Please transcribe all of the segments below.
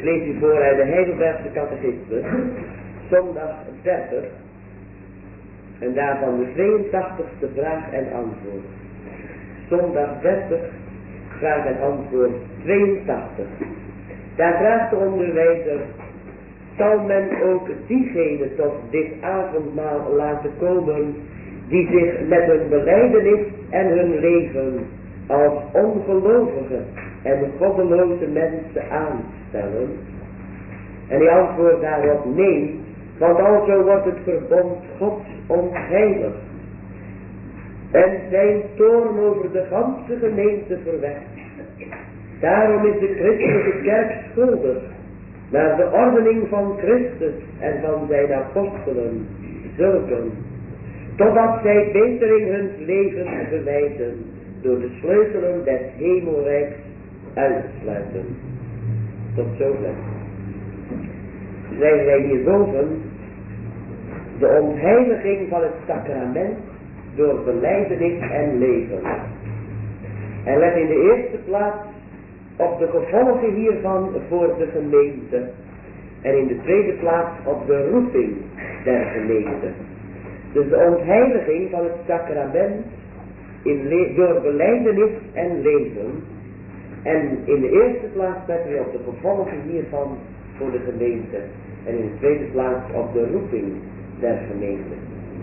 Ik lees u voor uit de Heidelbergse Catechismus, zondag 30, en daarvan de 82e vraag en antwoord. Zondag 30, vraag en antwoord 82. Daar vraagt de onderwijzer: zal men ook diegenen tot dit avondmaal laten komen die zich met hun belijdenis en hun leven als ongelovige en goddeloze mensen aanstellen? En die antwoordt daarop: nee, want alzo wordt het verbond Gods ontheiligd en zijn toorn over de ganse gemeente verwekt. Daarom is de christelijke kerk schuldig naar de ordening van Christus en van zijn apostelen, zulken, totdat zij beter in hun leven bewijzen door de sleutelen des hemelrijks uitsluiten. Tot zover. Zijn wij hierboven de ontheiliging van het sacrament door belijdenis en leven. En let in de eerste plaats op de gevolgen hiervan voor de gemeente. En in de tweede plaats op de roeping der gemeente. Dus de ontheiliging van het sacrament door belijdenis en leven. En in de eerste plaats letten we op de gevolgen hiervan voor de gemeente. En in de tweede plaats op de roeping der gemeente.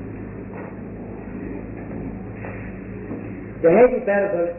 De Heidelberger,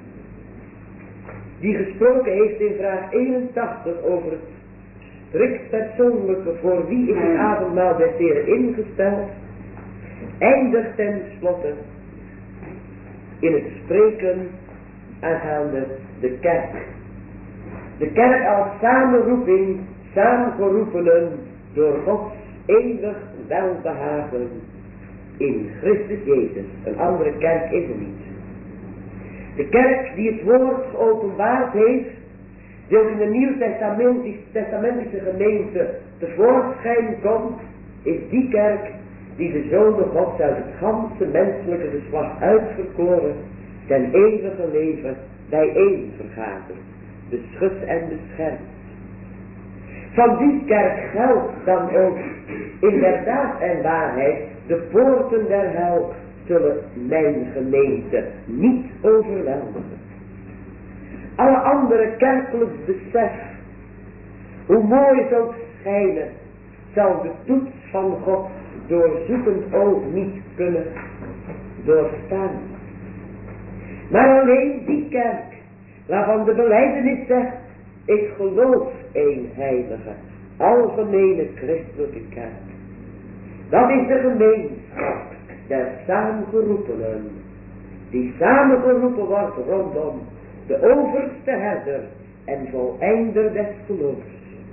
die gesproken heeft in vraag 81 over het strikt persoonlijke voor wie is het avondmaal des Heren ingesteld, eindigt ten slotte in het spreken aangaande de kerk. De kerk als samenroeping, samengeroepenen door Gods eeuwig welbehagen in Christus Jezus. Een andere kerk is er niet. De kerk die het woord geopenbaard heeft, die ook in de nieuwtestamentische gemeente tevoorschijn komt, is die kerk die de Zoon Gods uit het ganse menselijke geslacht uitverkoren, ten eeuwige leven bijeen vergadert, beschut en beschermt. Van die kerk geldt dan ook inderdaad en waarheid: de poorten der hel zullen mijn gemeente niet overweldigen. Alle andere kerkelijk besef, hoe mooi het ook schijnen, zal de toets van God doorzoekend oog niet kunnen doorstaan. Maar alleen die kerk, waarvan de belijdenis zegt: ik geloof één heilige, algemene christelijke kerk. Dat is de gemeenschap der samengeroepenen, die samengeroepen wordt rondom de overste herder en voleinder des geloofs.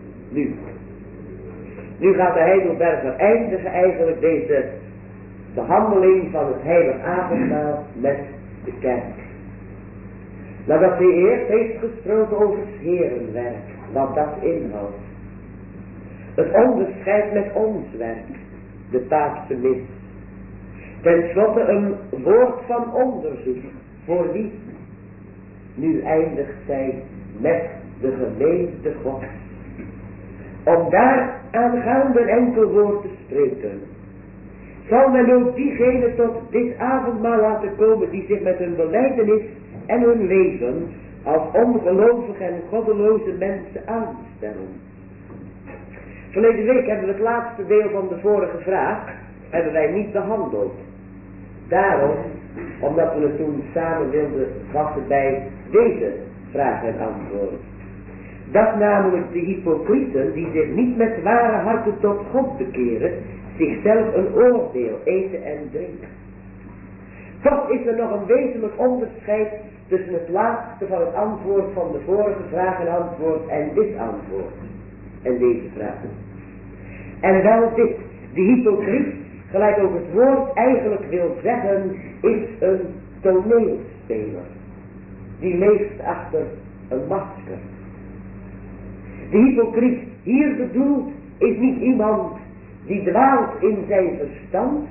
Nu gaat de Heidelberger eindigen eigenlijk deze behandeling van het heilig avondmaal met de kerk. Nadat hij eerst heeft gesproken over het herenwerk, wat dat inhoudt. Het onderscheid met ons werk, de Paapse mis. Ten slotte een woord van onderzoek, voor wie? Nu eindigt zij met de gemeente Gods. Om daar aangaande een enkel woord te spreken. Zal men ook diegenen tot dit avondmaal laten komen die zich met hun belijdenis en hun leven als ongelovige en goddeloze mensen aanstellen? Verleden week hebben we het laatste deel van de vorige vraag hebben wij niet behandeld. Daarom, omdat we het toen samen wilden vatten bij deze vraag en antwoord. Dat namelijk de hypocrieten die zich niet met ware harten tot God bekeren, zichzelf een oordeel eten en drinken. Toch is er nog een wezenlijk onderscheid tussen het laatste van het antwoord van de vorige vraag en antwoord en dit antwoord. En deze vraag. En wel dit: de hypocriet, gelijk ook het woord eigenlijk wil zeggen, is een toneelspeler. Die leeft achter een masker. De hypocriet hier bedoeld is niet iemand die dwaalt in zijn verstand,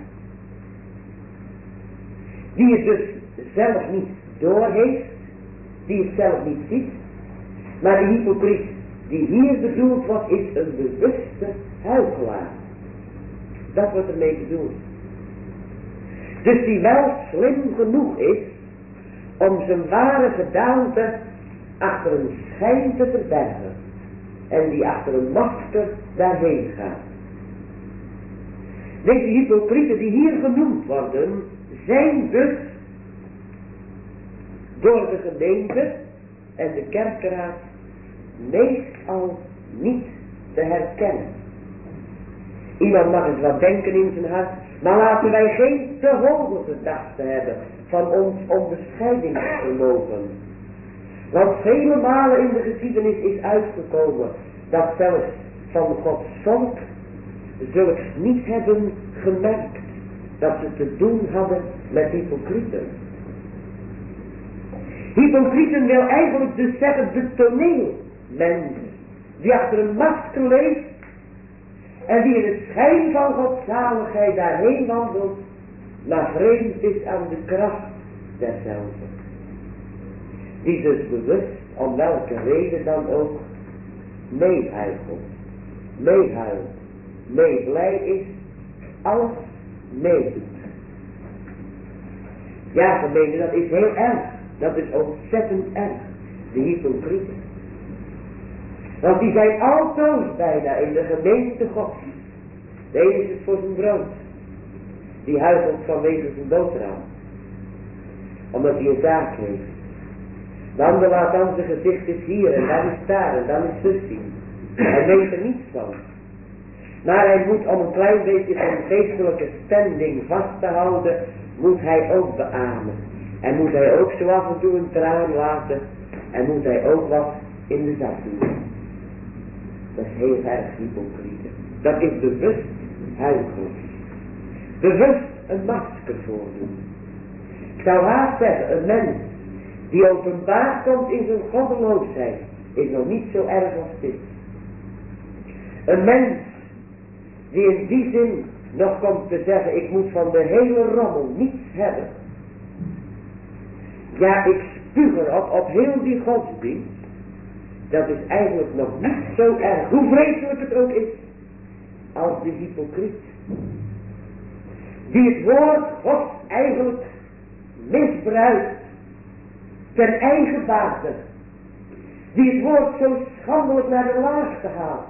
die het dus zelf niet doorheeft, die het zelf niet ziet, maar de hypocriet die hier bedoeld wordt, is een bewuste huichelaar. Dat wordt ermee bedoeld. Dus die wel slim genoeg is om zijn ware gedaante achter een schijn te verbergen. En die achter een masker daarheen gaat. Deze hypocrieten die hier genoemd worden, zijn dus door de gemeente en de kerkeraad meestal niet te herkennen. Iemand mag eens wat denken in zijn hart, maar laten wij geen te hoge gedachten hebben van ons onderscheidingsvermogen. Want vele malen in de geschiedenis is uitgekomen dat zelfs van Gods volk zulks niet hebben gemerkt dat ze te doen hadden met hypocrieten. Hypocrieten wil eigenlijk dus zeggen de toneelmens die achter een masker leeft en die in het schijn van godzaligheid daarheen wandelt, maar vreemd is aan de kracht derzelfde. Die dus bewust, om welke reden dan ook, meehuichelt, meehuilt, meeblij is, alles meedoet. Ja, gemeente, dat is heel erg. Dat is ontzettend erg. De hypocrieten. Want die zijn altoos bijna in de gemeente Gods. De ene is het voor zijn brood. Die huichelt vanwege zijn boterham. Omdat hij een zaak heeft. De ander laat dan zijn gezicht is hier en dan is daar en dan is zus zien. Hij weet er niets van. Maar hij moet om een klein beetje zijn geestelijke standing vast te houden, moet hij ook beamen. En moet hij ook zo af en toe een traan laten. En moet hij ook wat in de zak doen. Dat is heel erg hypocriete. Dat is bewust huichelen. Bewust een masker voordoen. Ik zou haast zeggen, een mens die openbaar komt in zijn goddeloosheid, is nog niet zo erg als dit. Een mens die in die zin nog komt te zeggen, ik moet van de hele rommel niets hebben. Ja, ik spuug erop, op heel die godsdienst. Dat is eigenlijk nog niet zo erg, hoe vreselijk het ook is, als de hypocriet. Die het woord Gods eigenlijk misbruikt ten eigen bate. Die het woord zo schandelijk naar de laagte haalt.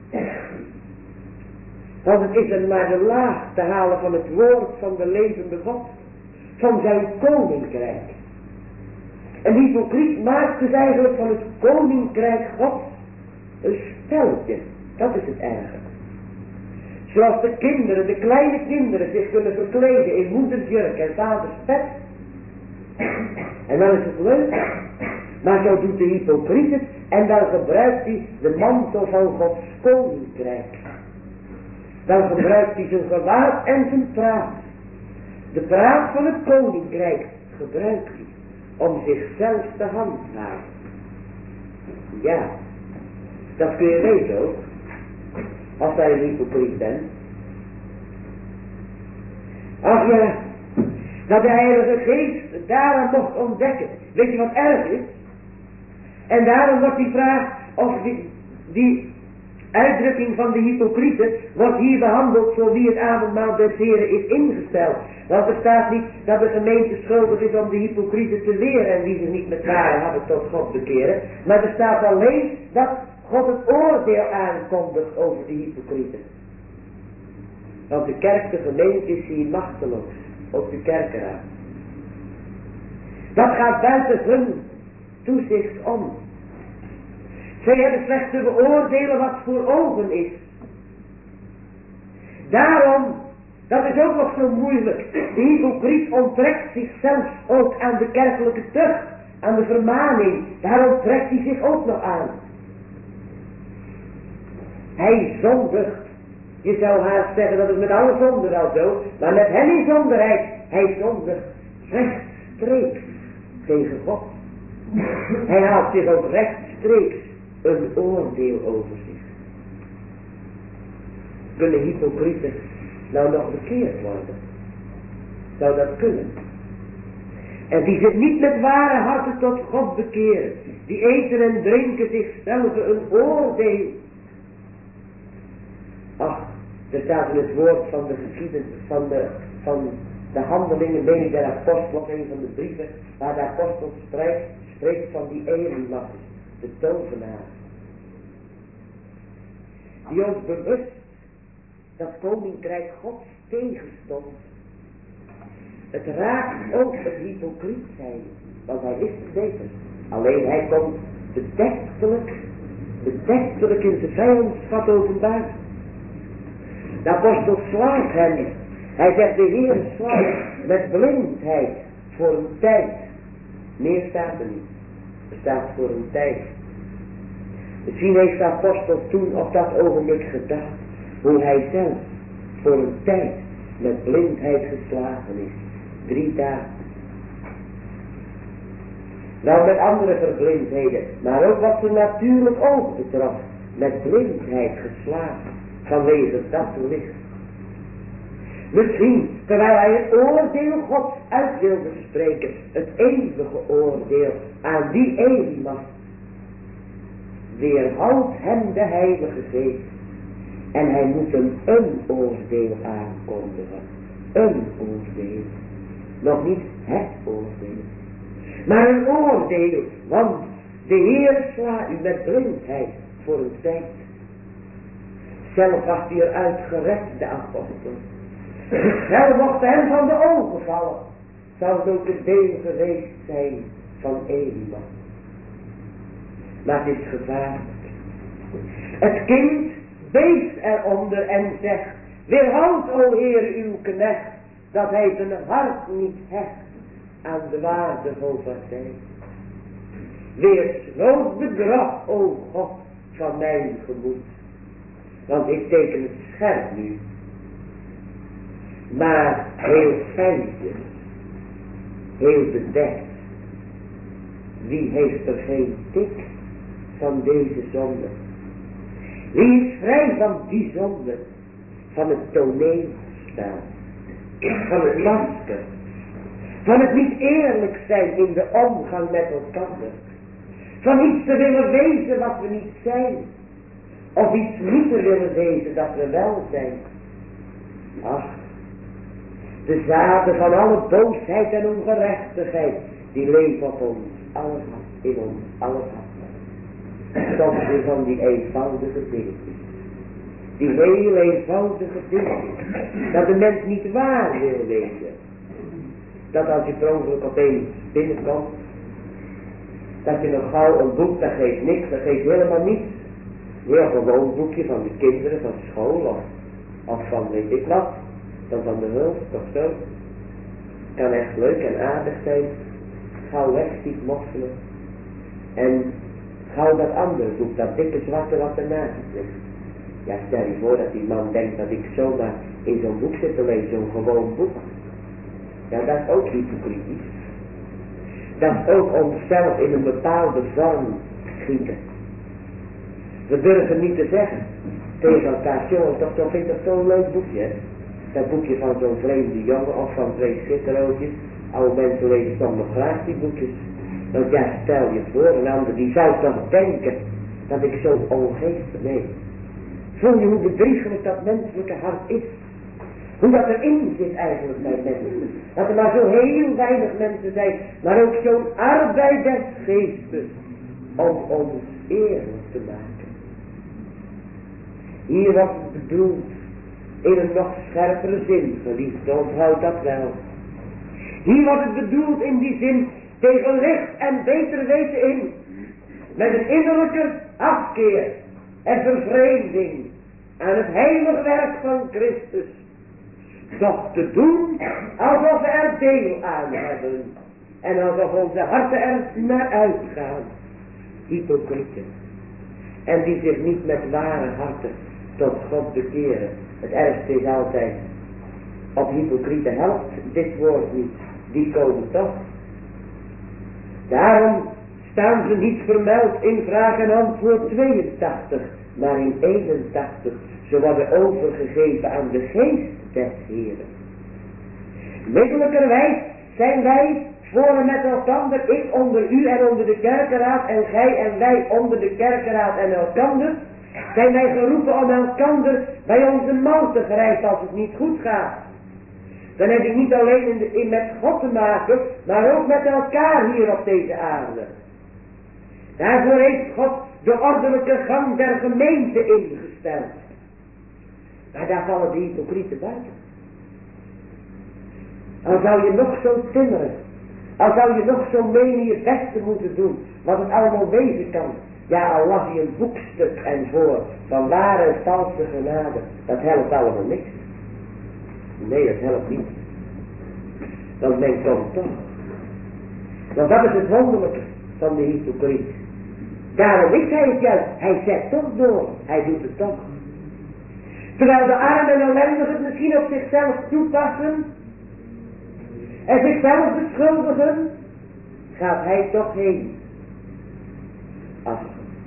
Want het is er naar de laag te halen van het woord van de levende God. Van zijn koninkrijk. Een hypocriet maakt dus eigenlijk van het koninkrijk Gods een speltje. Dat is het erge. Zoals de kinderen, de kleine kinderen zich kunnen verkleden in moeders jurk en vaders pet. En dan is het leuk. Maar zo doet de hypocriet het en dan gebruikt hij de mantel van Gods koninkrijk. Dan gebruikt hij zijn gewaad en zijn praat. De praat van het koninkrijk gebruikt hij om zichzelf te handhaven. Ja, dat kun je weten ook, als jij een hypocriet bent. Als je dat de Heilige Geest daarom mocht ontdekken, weet je wat erg is? En daarom wordt die vraag, of die uitdrukking van de hypocrieten, wordt hier behandeld zo wie het avondmaal des Heren is ingesteld. Want er staat niet dat de gemeente schuldig is om de hypocrieten te leren en wie ze niet met ware hebben tot God bekeren. Maar er staat alleen dat God het oordeel aankondigt over de hypocrieten. Want de kerk, de gemeente is hier machteloos. Ook de kerkeraad. Dat gaat buiten hun toezicht om. Zij hebben slechts te beoordelen wat voor ogen is. Daarom, dat is ook nog zo moeilijk. De hypocriet onttrekt zichzelf ook aan de kerkelijke tucht, aan de vermaning. Daar onttrekt hij zich ook nog aan. Hij zondigt. Je zou haast zeggen dat het met alle zonden wel zo, maar met hem in zonderheid, hij zondigt rechtstreeks tegen God. Hij haalt zich ook rechtstreeks een oordeel over zich. Kunnen hypocrieten nou nog bekeerd worden? Zou dat kunnen? En die zich niet met ware harten tot God bekeren. Die eten en drinken zichzelf een oordeel. Ach, er staat in het woord van de geschiedenis, van de handelingen binnen de apostel, een van de brieven, waar de apostel spreekt van die Elimas, de tovenaar. Die ons bewust dat koninkrijk Gods tegenstond. Het raakt ook het hypocriet zijn, want hij wist het beter. Alleen hij komt bedektelijk in zijn vijandschap openbaar. De apostel slaat hem. Hij zegt, de Heer slaat met blindheid voor een tijd. Meer staat er niet. Er staat voor een tijd. Misschien heeft de apostel toen op dat ogenblik gedacht, hoe hij zelf voor een tijd met blindheid geslagen is. 3 dagen. Nou, met andere verblindheden, maar ook wat zijn natuurlijk oog betrof, met blindheid geslagen, vanwege dat licht. Misschien, terwijl hij het oordeel Gods uit wilde spreken, het eeuwige oordeel aan die Elimas, weerhoudt hem de Heilige Geest. En hij moet hem een oordeel aankondigen. Een oordeel. Nog niet het oordeel. Maar een oordeel. Want de Heer slaat u met blindheid voor een tijd. Zelf was hij eruit gered, de apostel. Zelf mocht hem van de ogen vallen. Zou het ook een deel geweest zijn van Elimas. Maar het is gevaarlijk. Het kind beeft eronder en zegt, weerhoud, o Heer, uw knecht, dat hij zijn hart niet hecht aan de waarde hoogvaardij. Wees groot bedrog, o God, van mijn gemoed. Want ik teken het scherp nu. Maar heel fijntjes, heel bedekt. Wie heeft er geen tik van deze zonde? Wie is vrij van die zonde? Van het toneelspel. Van het masker. Van het niet eerlijk zijn in de omgang met elkaar. Van iets te willen wezen wat we niet zijn. Of iets niet te willen wezen dat we wel zijn. Ach, de zaden van alle boosheid en ongerechtigheid, die leven op ons alles in ons alles soms weer van die eenvoudige dingen. Die heel eenvoudige dingen. Dat de mens niet waar wil wezen. Dat als je per ongeluk opeens binnenkomt, dat je nog gauw een boek, dat geeft niks, dat geeft helemaal niets. Heel gewoon boekje van de kinderen van school of van weet ik wat, dan van de hulp, toch zo. Kan echt leuk en aardig zijn. Gauw weg, ziet moffelen. En gauw dat andere boek, dat dikke zwarte wat ernaast ligt. Ja, stel je voor dat die man denkt dat ik zomaar in zo'n boek zit te lezen, zo'n gewoon boek. Ja, dat is ook hypocritisch. Dat is ook onszelf in een bepaalde vorm schieten. We durven niet te zeggen tegen elkaar, jongens, dat vind ik toch zo'n leuk boekje, hè? Dat boekje van zo'n vreemde jongen of van 2 schitterootjes. Oude mensen lezen soms nog graag die boekjes. Want ja, stel je voor, een ander die zou toch denken dat ik zo ongeestig ben. Voel je hoe bedriegelijk dat menselijke hart is? Hoe dat erin zit eigenlijk bij mensen. Dat er maar zo heel weinig mensen zijn, maar ook zo'n arbeid des geestes om ons eerlijk te maken. Hier was het bedoeld in een nog scherpere zin, geliefde, onthoud dat wel. Hier was het bedoeld in die zin tegen licht en beter weten in. Met een innerlijke afkeer en vervreemding aan het heilige werk van Christus. Doch te doen alsof we er deel aan hebben. En alsof onze harten er naar uitgaan. Hypocrieten. En die zich niet met ware harten tot God bekeren. Het ergste is altijd, op hypocrieten helpt dit woord niet. Die komen toch. Daarom staan ze niet vermeld in vraag en antwoord 82, maar in 81. Ze worden overgegeven aan de geest des Heren. Middelijkerwijs zijn wij voor en met elkander, ik onder u en onder de kerkeraad en gij en wij onder de kerkeraad en elkander, zijn wij geroepen om elkander bij onze mouw te grijpen als het niet goed gaat. Dan heb ik niet alleen met God te maken, maar ook met elkaar hier op deze aarde. Daarvoor heeft God de ordelijke gang der gemeente ingesteld. Maar daar vallen de hypocrieten buiten. Al zou je nog zo timmeren, al zou je nog zo menen je beste moeten doen, wat het allemaal wezen kan. Ja, al las je een boekstuk en voor van ware en valse genade, dat helpt allemaal niks. Nee, dat helpt niet. Want men komt toch. Want dat is het wonderlijke van de hypocriet. Daarom is hij het juist. Hij zet toch door. Hij doet het toch. Terwijl de armen en ellendigen het misschien op zichzelf toepassen en zichzelf beschuldigen, gaat hij toch heen. Ach,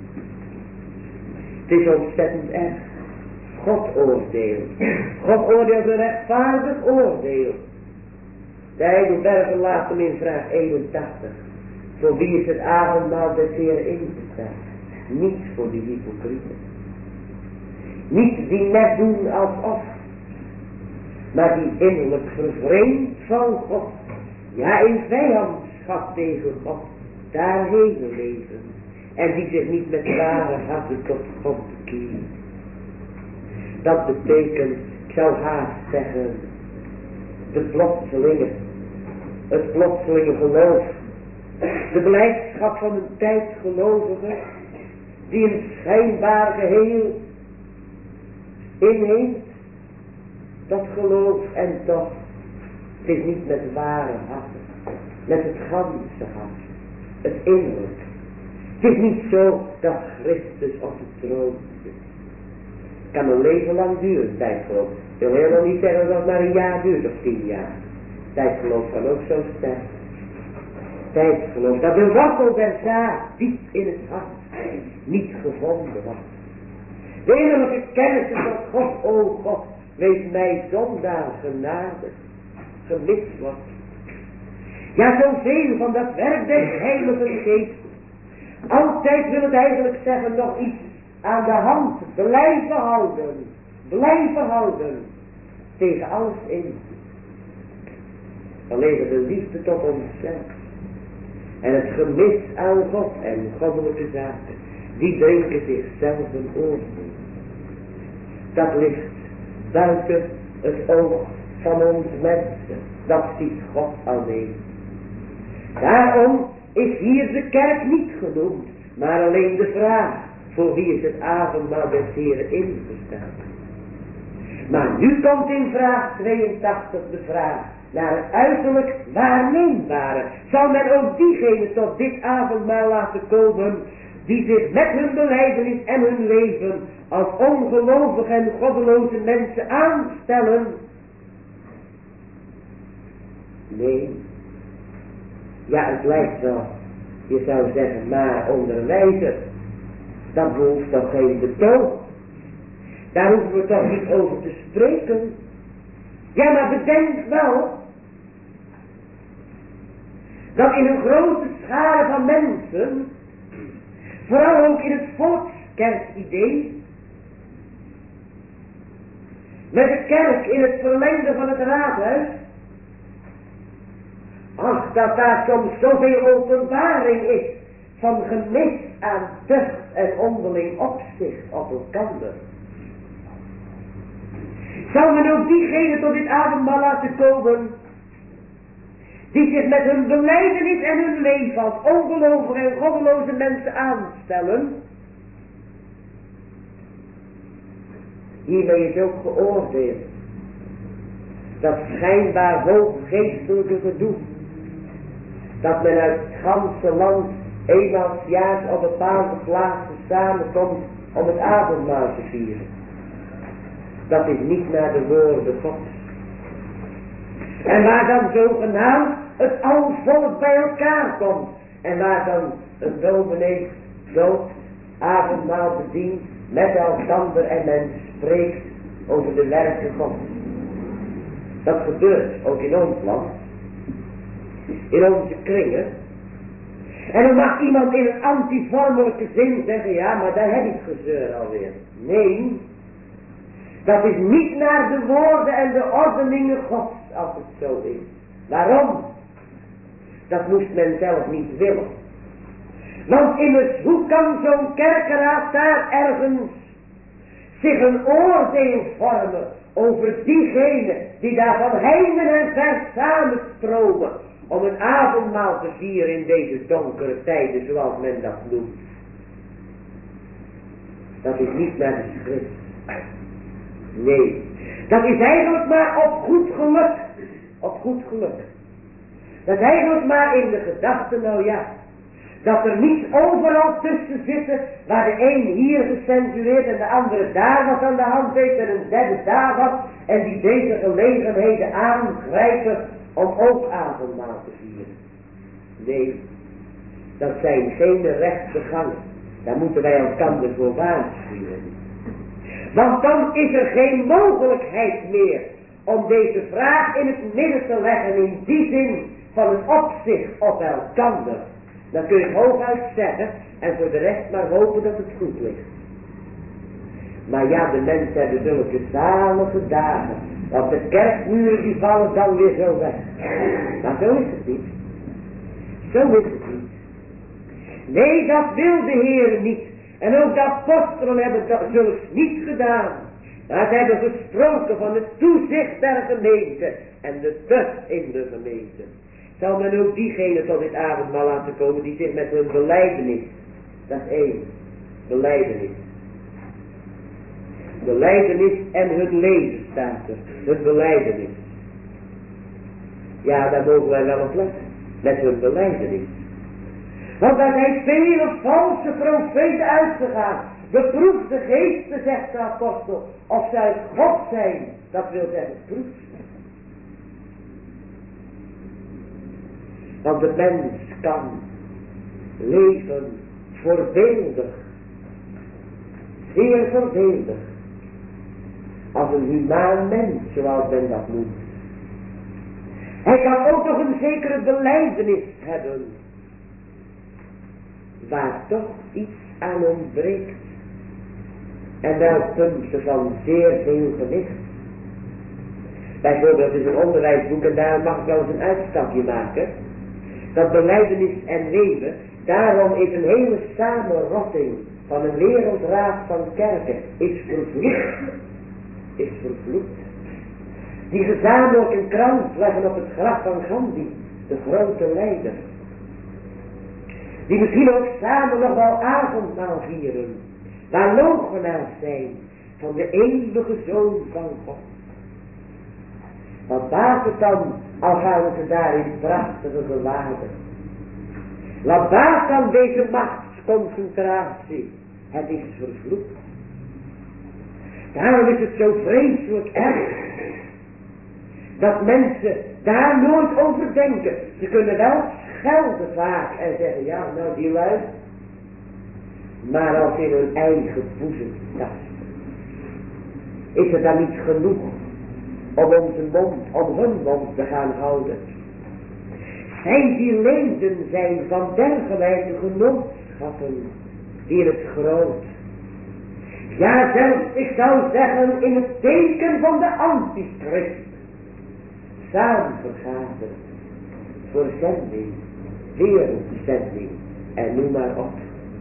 het is ontzettend erg. God oordeelt. God oordeelt een rechtvaardig oordeel. De Heidelberger laat hem in vraag 81. Voor wie is het avondmaal des Heeren ingesteld? Niet voor die hypocrieten. Niet die net doen alsof, maar die innerlijk vervreemd van God, ja in vijandschap tegen God, daarheen leven. En die zich niet met ware harten tot God bekeren. Dat betekent, ik zou haast zeggen, het plotselinge geloof. De blijdschap van een tijdgelovige, die een schijnbaar geheel inneemt, dat geloof en toch, het is niet met ware hart, met het ganse hart, het innerlijk. Het is niet zo dat Christus op de troon zit. Het kan een leven lang duren, tijdgeloof. Ik wil helemaal niet zeggen dat het maar een jaar duurt of 10 jaar. Tijdgeloof kan ook zo sterk. Tijdgeloof, dat de wortel der zaad diep in het hart niet gevonden wordt. De innerlijke kennis van God, o God, wees mij zondaar genade, gemist wordt. Ja, zoveel van dat werk des Heilige Geest. Altijd wil het eigenlijk zeggen nog iets aan de hand blijven houden, tegen alles in. Alleen de liefde tot onszelf en het gemis aan God en goddelijke zaken, die drinken zichzelf een oordeel. Dat ligt buiten het oog van ons mensen, dat ziet God alleen. Daarom is hier de kerk niet genoemd, maar alleen de vraag, voor wie is het avondmaal des Heeren ingesteld. Maar nu komt in vraag 82 de vraag naar het uiterlijk waarneembare. Zal men ook diegenen tot dit avondmaal laten komen, die zich met hun belijdenis en hun leven als ongelovige en goddeloze mensen aanstellen? Nee. Ja, het lijkt wel, je zou zeggen, maar onderwijzer, dat behoeft toch geen betoog. Daar hoeven we toch niet over te spreken. Ja, maar bedenk wel, dat in een grote schare van mensen, vooral ook in het volkskerkidee, met de kerk in het verlengde van het raadhuis, ach, dat daar soms zoveel openbaring is van gemis aan tucht en onderling opzicht op elkander. Zal men ook diegenen tot dit avondmaal laten komen, die zich met hun belijdenis en hun leven als ongelovige en goddeloze mensen aanstellen? Hiermee is ook geoordeeld dat schijnbaar hooggeestelijke gedoe, dat men uit het ganse land eenmaal 's jaars op bepaalde plaatsen samenkomt om het avondmaal te vieren. Dat is niet naar de woorden Gods. En waar dan zogenaamd het al volk bij elkaar komt. En waar dan een dominee dood avondmaal bedient met elkander en men spreekt over de werken Gods. Dat gebeurt ook in ons land. in onze kringen. En dan mag iemand in een antivormelijke zin zeggen, ja, maar daar heb ik gezeur alweer. Nee, dat is niet naar de woorden en de ordeningen Gods als het zo is. Waarom? Dat moest men zelf niet willen. Want immers, hoe kan zo'n kerkeraad daar ergens zich een oordeel vormen over diegenen die daar van heinde en ver samenstromen om een avondmaal te vieren in deze donkere tijden, zoals men dat noemt. Dat is niet naar de schrift. Nee, dat is eigenlijk maar op goed geluk. Op goed geluk. Dat is eigenlijk maar in de gedachte, nou ja, dat er niet overal tussen zitten, waar de een hier gecensureerd en de andere daar wat aan de hand heeft en een derde daar wat, en die deze gelegenheden aangrijpen om ook avondmaal te vieren. Nee, dat zijn geen rechte gangen. Daar moeten wij elkander voor waarschuwen. Want dan is er geen mogelijkheid meer om deze vraag in het midden te leggen in die zin van het opzicht op elkander. Dan kun je het hooguit zeggen en voor de rest maar hopen dat het goed ligt. Maar ja, de mensen hebben zulke zalige dagen. Want de kerkmuren die vallen dan weer zo weg. Maar zo is het niet. Zo is het niet. Nee, dat wil de Heer niet. En ook de apostelen hebben dat zulks niet gedaan. Maar ze hebben gesproken van het toezicht der gemeente en de rust in de gemeente. Zal men ook diegenen tot dit avondmaal laten komen die zich met hun belijdenis, dat is één, belijdenis. Belijdenis en hun leven staat er, hun belijdenis. Ja, daar mogen wij wel op letten, met hun belijdenis. Want daar zijn vele valse profeten uitgegaan. Beproef de geesten, zegt de apostel, of ze uit God zijn. Dat wil zeggen, proef ze. Want de mens kan leven voorbeeldig, zeer voorbeeldig, als een humaan mens, zoals men dat noemt. Hij kan ook nog een zekere belijdenis hebben, waar toch iets aan ontbreekt. En wel punten van zeer veel gewicht. Bijvoorbeeld is een onderwijsboek, en daar mag ik wel eens een uitstapje maken. Dat belijdenis en leven, daarom is een hele samenrotting van een wereldraad van kerken, is vervloekt. Is vervloekt. Die gezamenlijk een krans leggen op het graf van Gandhi, de grote leider. Die misschien ook samen nog wel avondmaal vieren, waar loochenaars zijn van de eeuwige Zoon van God. Wat baat het dan, al gaan ze daar in prachtige gewaden? Wat baat dan deze machtsconcentratie? Het is vervloekt. Daarom is het zo vreselijk erg dat mensen daar nooit over denken. Ze kunnen wel schelden vaak en zeggen, ja, nou die lui. Maar als in hun eigen boezem tasten, is het dan niet genoeg om onze mond, om hun mond te gaan houden. Zij die leden zijn van dergelijke genootschappen, die in het groot, ja zelfs ik zou zeggen in het teken van de antichrist, samen vergaderen voor zending, wereldzending en noem maar op.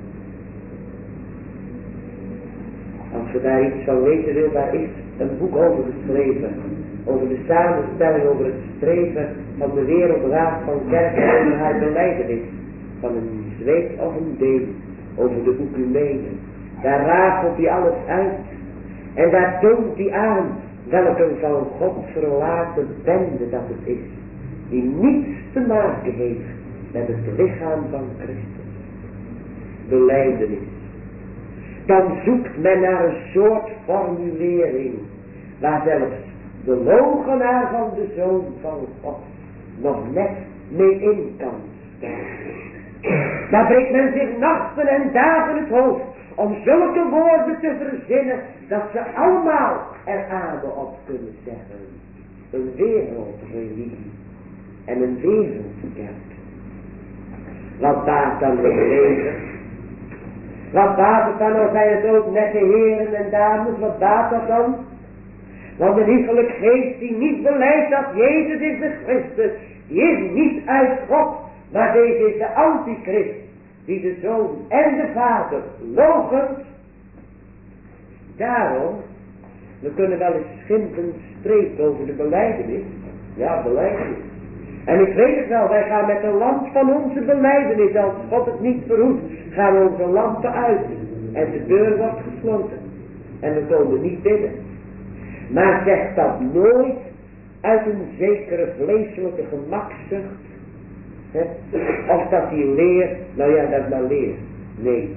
Als je daar iets van weten wil, daar is een boek over geschreven. Over de samenstelling, over het streven van de wereldraad van kerken en over haar belijdenis. Van een Zweed of een Deen. Over de oecumene. Daar rafelt hij alles uit. En daar toont hij aan welke van God verlaten bende dat het is. Die niets te maken heeft met het lichaam van Christus. Belijdenis. Dan zoekt men naar een soort formulering, waar zelfs de loochenaar van de Zoon van God nog net mee in kan staan. Daar breekt men zich nachten en dagen het hoofd om zulke woorden te verzinnen, dat ze allemaal er amen op kunnen zeggen. Een wereldreligie. en een levenskerk. Wat baat dan het leven? Wat baat het dan als hij het ook nette heren en dames, wat baat dat dan? Want een iegelijk geest die niet beleidt dat Jezus is de Christus, die is niet uit God, maar deze is de antichrist, die de Zoon en de Vader loochent. Daarom, we kunnen wel eens schimpend spreken over de belijdenis. Ja, belijdenis. En ik weet het wel, wij gaan met de lamp van onze belijdenis, als God het niet verhoedt, gaan onze lampen uit. En de deur wordt gesloten. En we komen niet binnen. Maar zegt dat nooit uit een zekere vleeselijke gemakzucht. Hè? Of dat die leer, nou ja, dat is maar leer. Nee.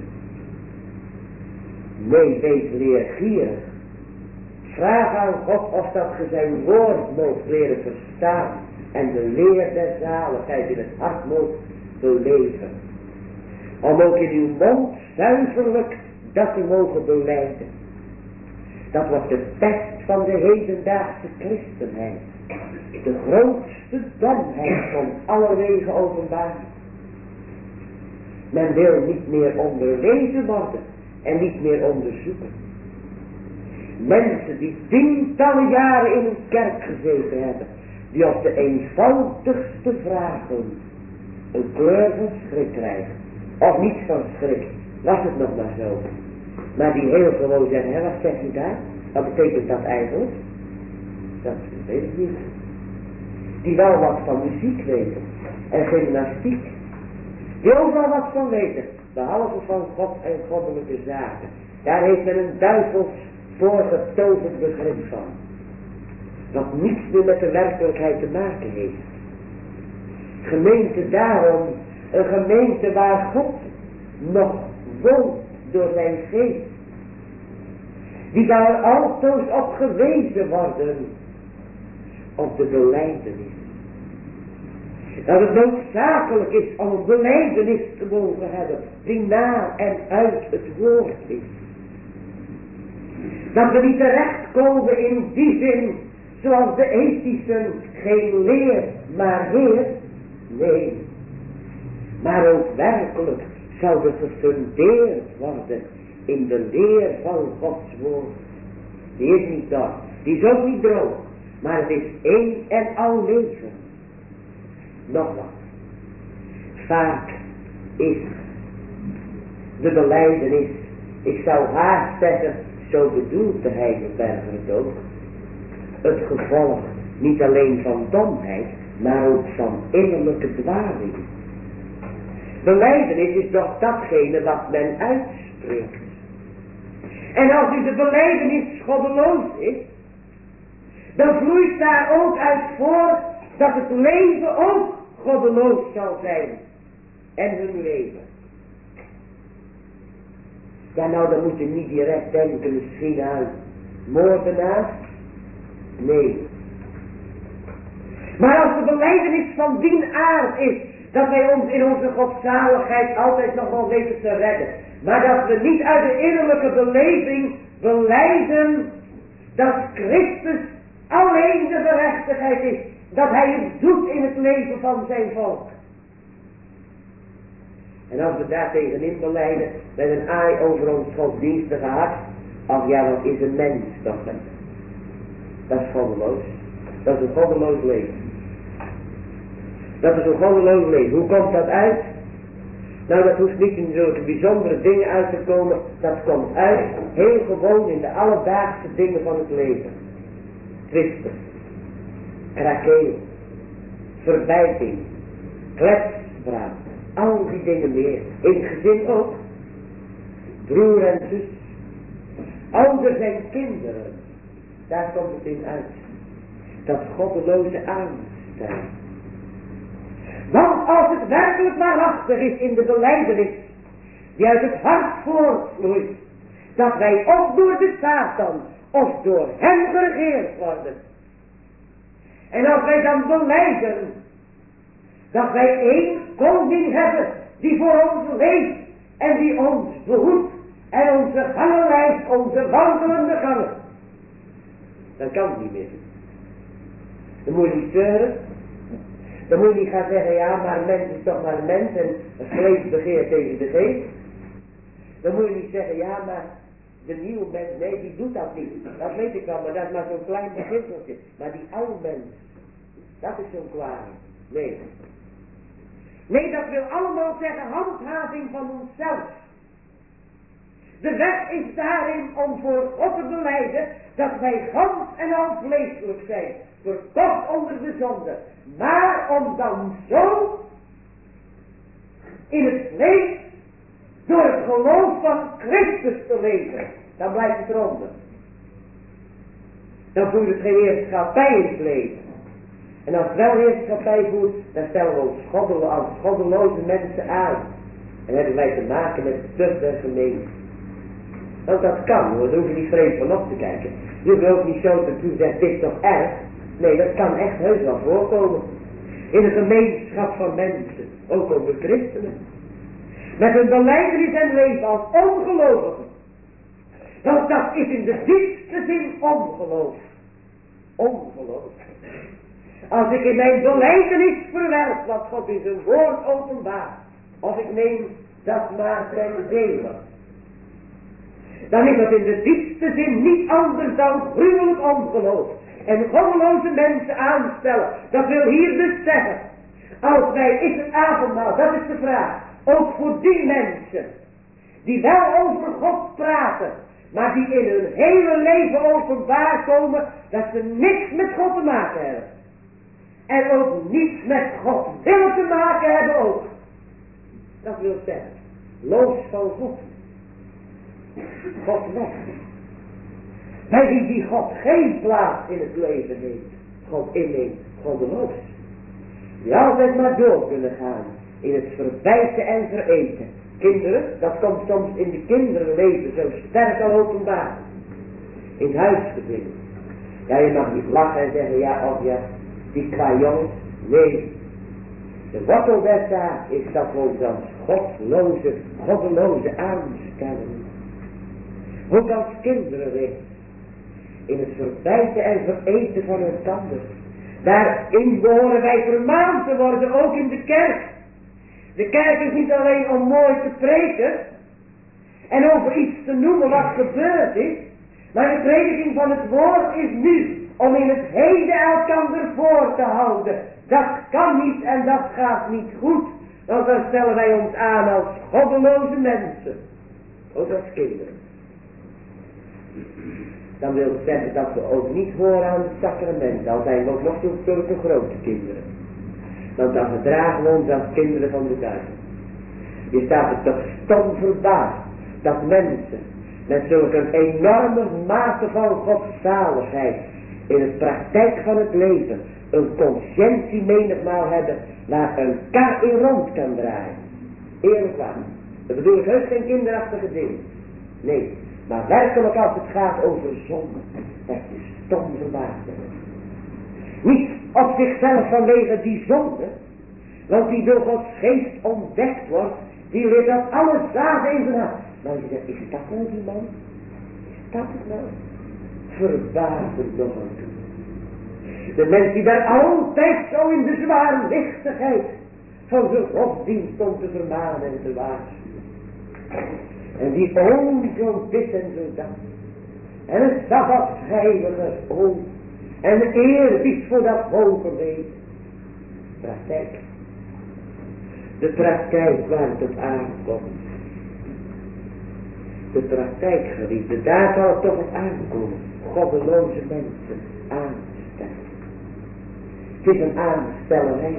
Nee, wees leergierig. Vraag aan God of dat ge zijn woord moogt leren verstaan. En de leer der zaligheid in het hart moogt beleven. Om ook in uw mond zuiverlijk dat te mogen belijden. Dat wordt de pest van de hedendaagse christenheid. De grootste domheid komt alle wegen openbaar. Men wil niet meer onderwezen worden en niet meer onderzoeken. Mensen die tientallen jaren in een kerk gezeten hebben, die op de eenvoudigste vragen een kleur van schrik krijgen. Of niet van schrik, was het nog maar zo. Maar die heel gewoon zeggen, hè, wat zegt u daar? Wat betekent dat eigenlijk? Dat weet ik niet. Die wel wat van muziek weten. En gymnastiek. Die overal wat van weten. Behalve van God en goddelijke zaken. Daar heeft men een duivels voorgetoverd begrip van. Wat niets meer met de werkelijkheid te maken heeft. Gemeente daarom. Een gemeente waar God nog woont door zijn geest. Die zou er altoos op gewezen worden. Op de belijdenis. Dat het noodzakelijk is om een belijdenis te mogen hebben. Die naar en uit het woord is. Dat we niet terechtkomen in die zin. Zoals de atheïsten geen leer maar heer. Nee. Maar ook werkelijk zouden gefundeerd worden in de leer van Gods woord. Die is niet daar. Die is ook niet droog. Maar het is één en al leven. Nog wat. Vaak is de belijdenis, ik zou haast zeggen, zo bedoelt de Heidelberger het ook, het gevolg niet alleen van domheid, maar ook van innerlijke dwaling. Belijdenis is toch datgene wat men uitspreekt. En als u de belijdenis goddeloos is, dan vloeit daar ook uit voor dat het leven ook goddeloos zal zijn. En hun leven. Ja, nou, dan moet je niet direct denken misschien aan moordenaars. Nee. Maar als de belijdenis van die aard is, dat wij ons in onze godzaligheid altijd nog wel weten te redden. Maar dat we niet uit de innerlijke beleving belijden dat Christus alleen de gerechtigheid is. Dat hij het doet in het leven van zijn volk. En als we daar tegenin belijden met een aai over ons godsdienstige hart. Ach ja, wat is een mens toch? Dat is goddeloos. Dat is een goddeloos leven. Dat is een goddeloos leven. Hoe komt dat uit? Nou, dat hoeft niet in zulke bijzondere dingen uit te komen. Dat komt uit heel gewoon in de alledaagse dingen van het leven. Twisten, krakeel, verbijting, kletspraat, al die dingen meer. In het gezin ook. Broer en zus, ouders en kinderen. Daar komt het in uit. Dat goddeloze aanstaan. Want als het werkelijk waarachtig is in de belijdenis, die uit het hart voortvloeit, dat wij of door de Satan, of door hem geregeerd worden. En als wij dan belijden, dat wij één koning hebben, die voor ons leeft, en die ons behoedt, en onze gangen leidt, onze wandelende gangen. Dan kan het niet meer. Dan moet je niet zeuren. Dan moet je niet gaan zeggen, ja, maar een mens is toch maar een mens en het vlees begeert tegen de geest. Dan moet je niet zeggen, ja, maar de nieuwe mens, nee, die doet dat niet. Dat weet ik wel, maar dat is maar zo'n klein beginseltje. Maar die oude mens, dat is zo'n kwaad. Nee. Nee, dat wil allemaal zeggen handhaving van onszelf. De weg is daarin om voor God te belijden dat wij gans en al vleeselijk zijn, verkocht onder de zonde. Maar om dan zo in het vlees door het geloof van Christus te leven, dan blijft het eronder. Dan voert het geen heerschappij in het leven. En als het wel heerschappij voert, dan stellen we ons als goddeloze mensen aan. En hebben wij te maken met de tucht der gemeente. Want dat kan hoor, daar hoef je niet vreemd van op te kijken. Je hoeft ook niet zo te doen, zegt dit toch erg. Nee, dat kan echt heus wel voorkomen. In een gemeenschap van mensen, ook onder christenen. Met een belijdenis en leven als ongelovigen. Want dat is in de diepste zin ongeloof. Ongeloof. Als ik in mijn belijdenis verwerp wat God in zijn woord openbaart. Of ik neem dat maar ten dele. Dan is dat in de diepste zin niet anders dan gruwelijk ongeloof. En goddeloze mensen aanstellen. Dat wil hier dus zeggen. Als wij is het avondmaal, dat is de vraag. Ook voor die mensen. Die wel over God praten. Maar die in hun hele leven openbaar komen. Dat ze niks met God te maken hebben. En ook niets met God willen te maken hebben ook. Dat wil zeggen. Los van God. God weg. Bij die God geen plaats in het leven heeft. God inneemt. Goddeloos. Die altijd maar door kunnen gaan. In het verbijten en vereten. Kinderen, dat komt soms in de kinderleven zo sterk al openbaar. In het huisgezin. Ja, je mag niet lachen en zeggen, ja, of ja, die qua jongens. Nee. De wortel der zaak is dat we ons als goddeloze aanstellen. Ook als kinderen weer. In het verbijten en vereten van hun tanden. Daarin behoren wij vermaand te worden, ook in de kerk. De kerk is niet alleen om mooi te preken. En over iets te noemen wat gebeurd is. Maar de prediking van het woord is nu. Om in het heden elkander voor te houden. Dat kan niet en dat gaat niet goed. Want dan stellen wij ons aan als goddeloze mensen. Ook als kinderen. Dan wil het zeggen dat we ook niet horen aan het sacrament. Al zijn we ook nog zulke grote kinderen. Want dan gedragen we ons als kinderen van de duivel. Je staat er toch stom verbaasd. Dat mensen met zulke enorme mate van godzaligheid. In het praktijk van het leven. Een conscientie menigmaal hebben. Waar een kar in rond kan draaien. Eerlijk waar. Dat bedoel ik heus geen kinderachtige dingen. Nee. Maar werkelijk als het gaat over zonde. Dat je stom verbaasd bent. Niet op zichzelf vanwege die zonde. Want die door Gods geest ontdekt wordt. Die leert dat alle zaken in zijn hart. Nou je zegt, is dat nou die man? Is dat het nou? Verbazend nog aan toe. De mens die daar altijd zo in de zwaarlichtigheid van zijn godsdienst om te vermanen en te waarschuwen. En die zo dit en zo dat. En het Sabbat heilige oog. En de eerbied voor dat hoge weet. Praktijk. De praktijk waar het op aankomt. De praktijk geliefde, daar zal het toch op aankomen. Goddeloze mensen aanstellen. Het is een aanstellerij.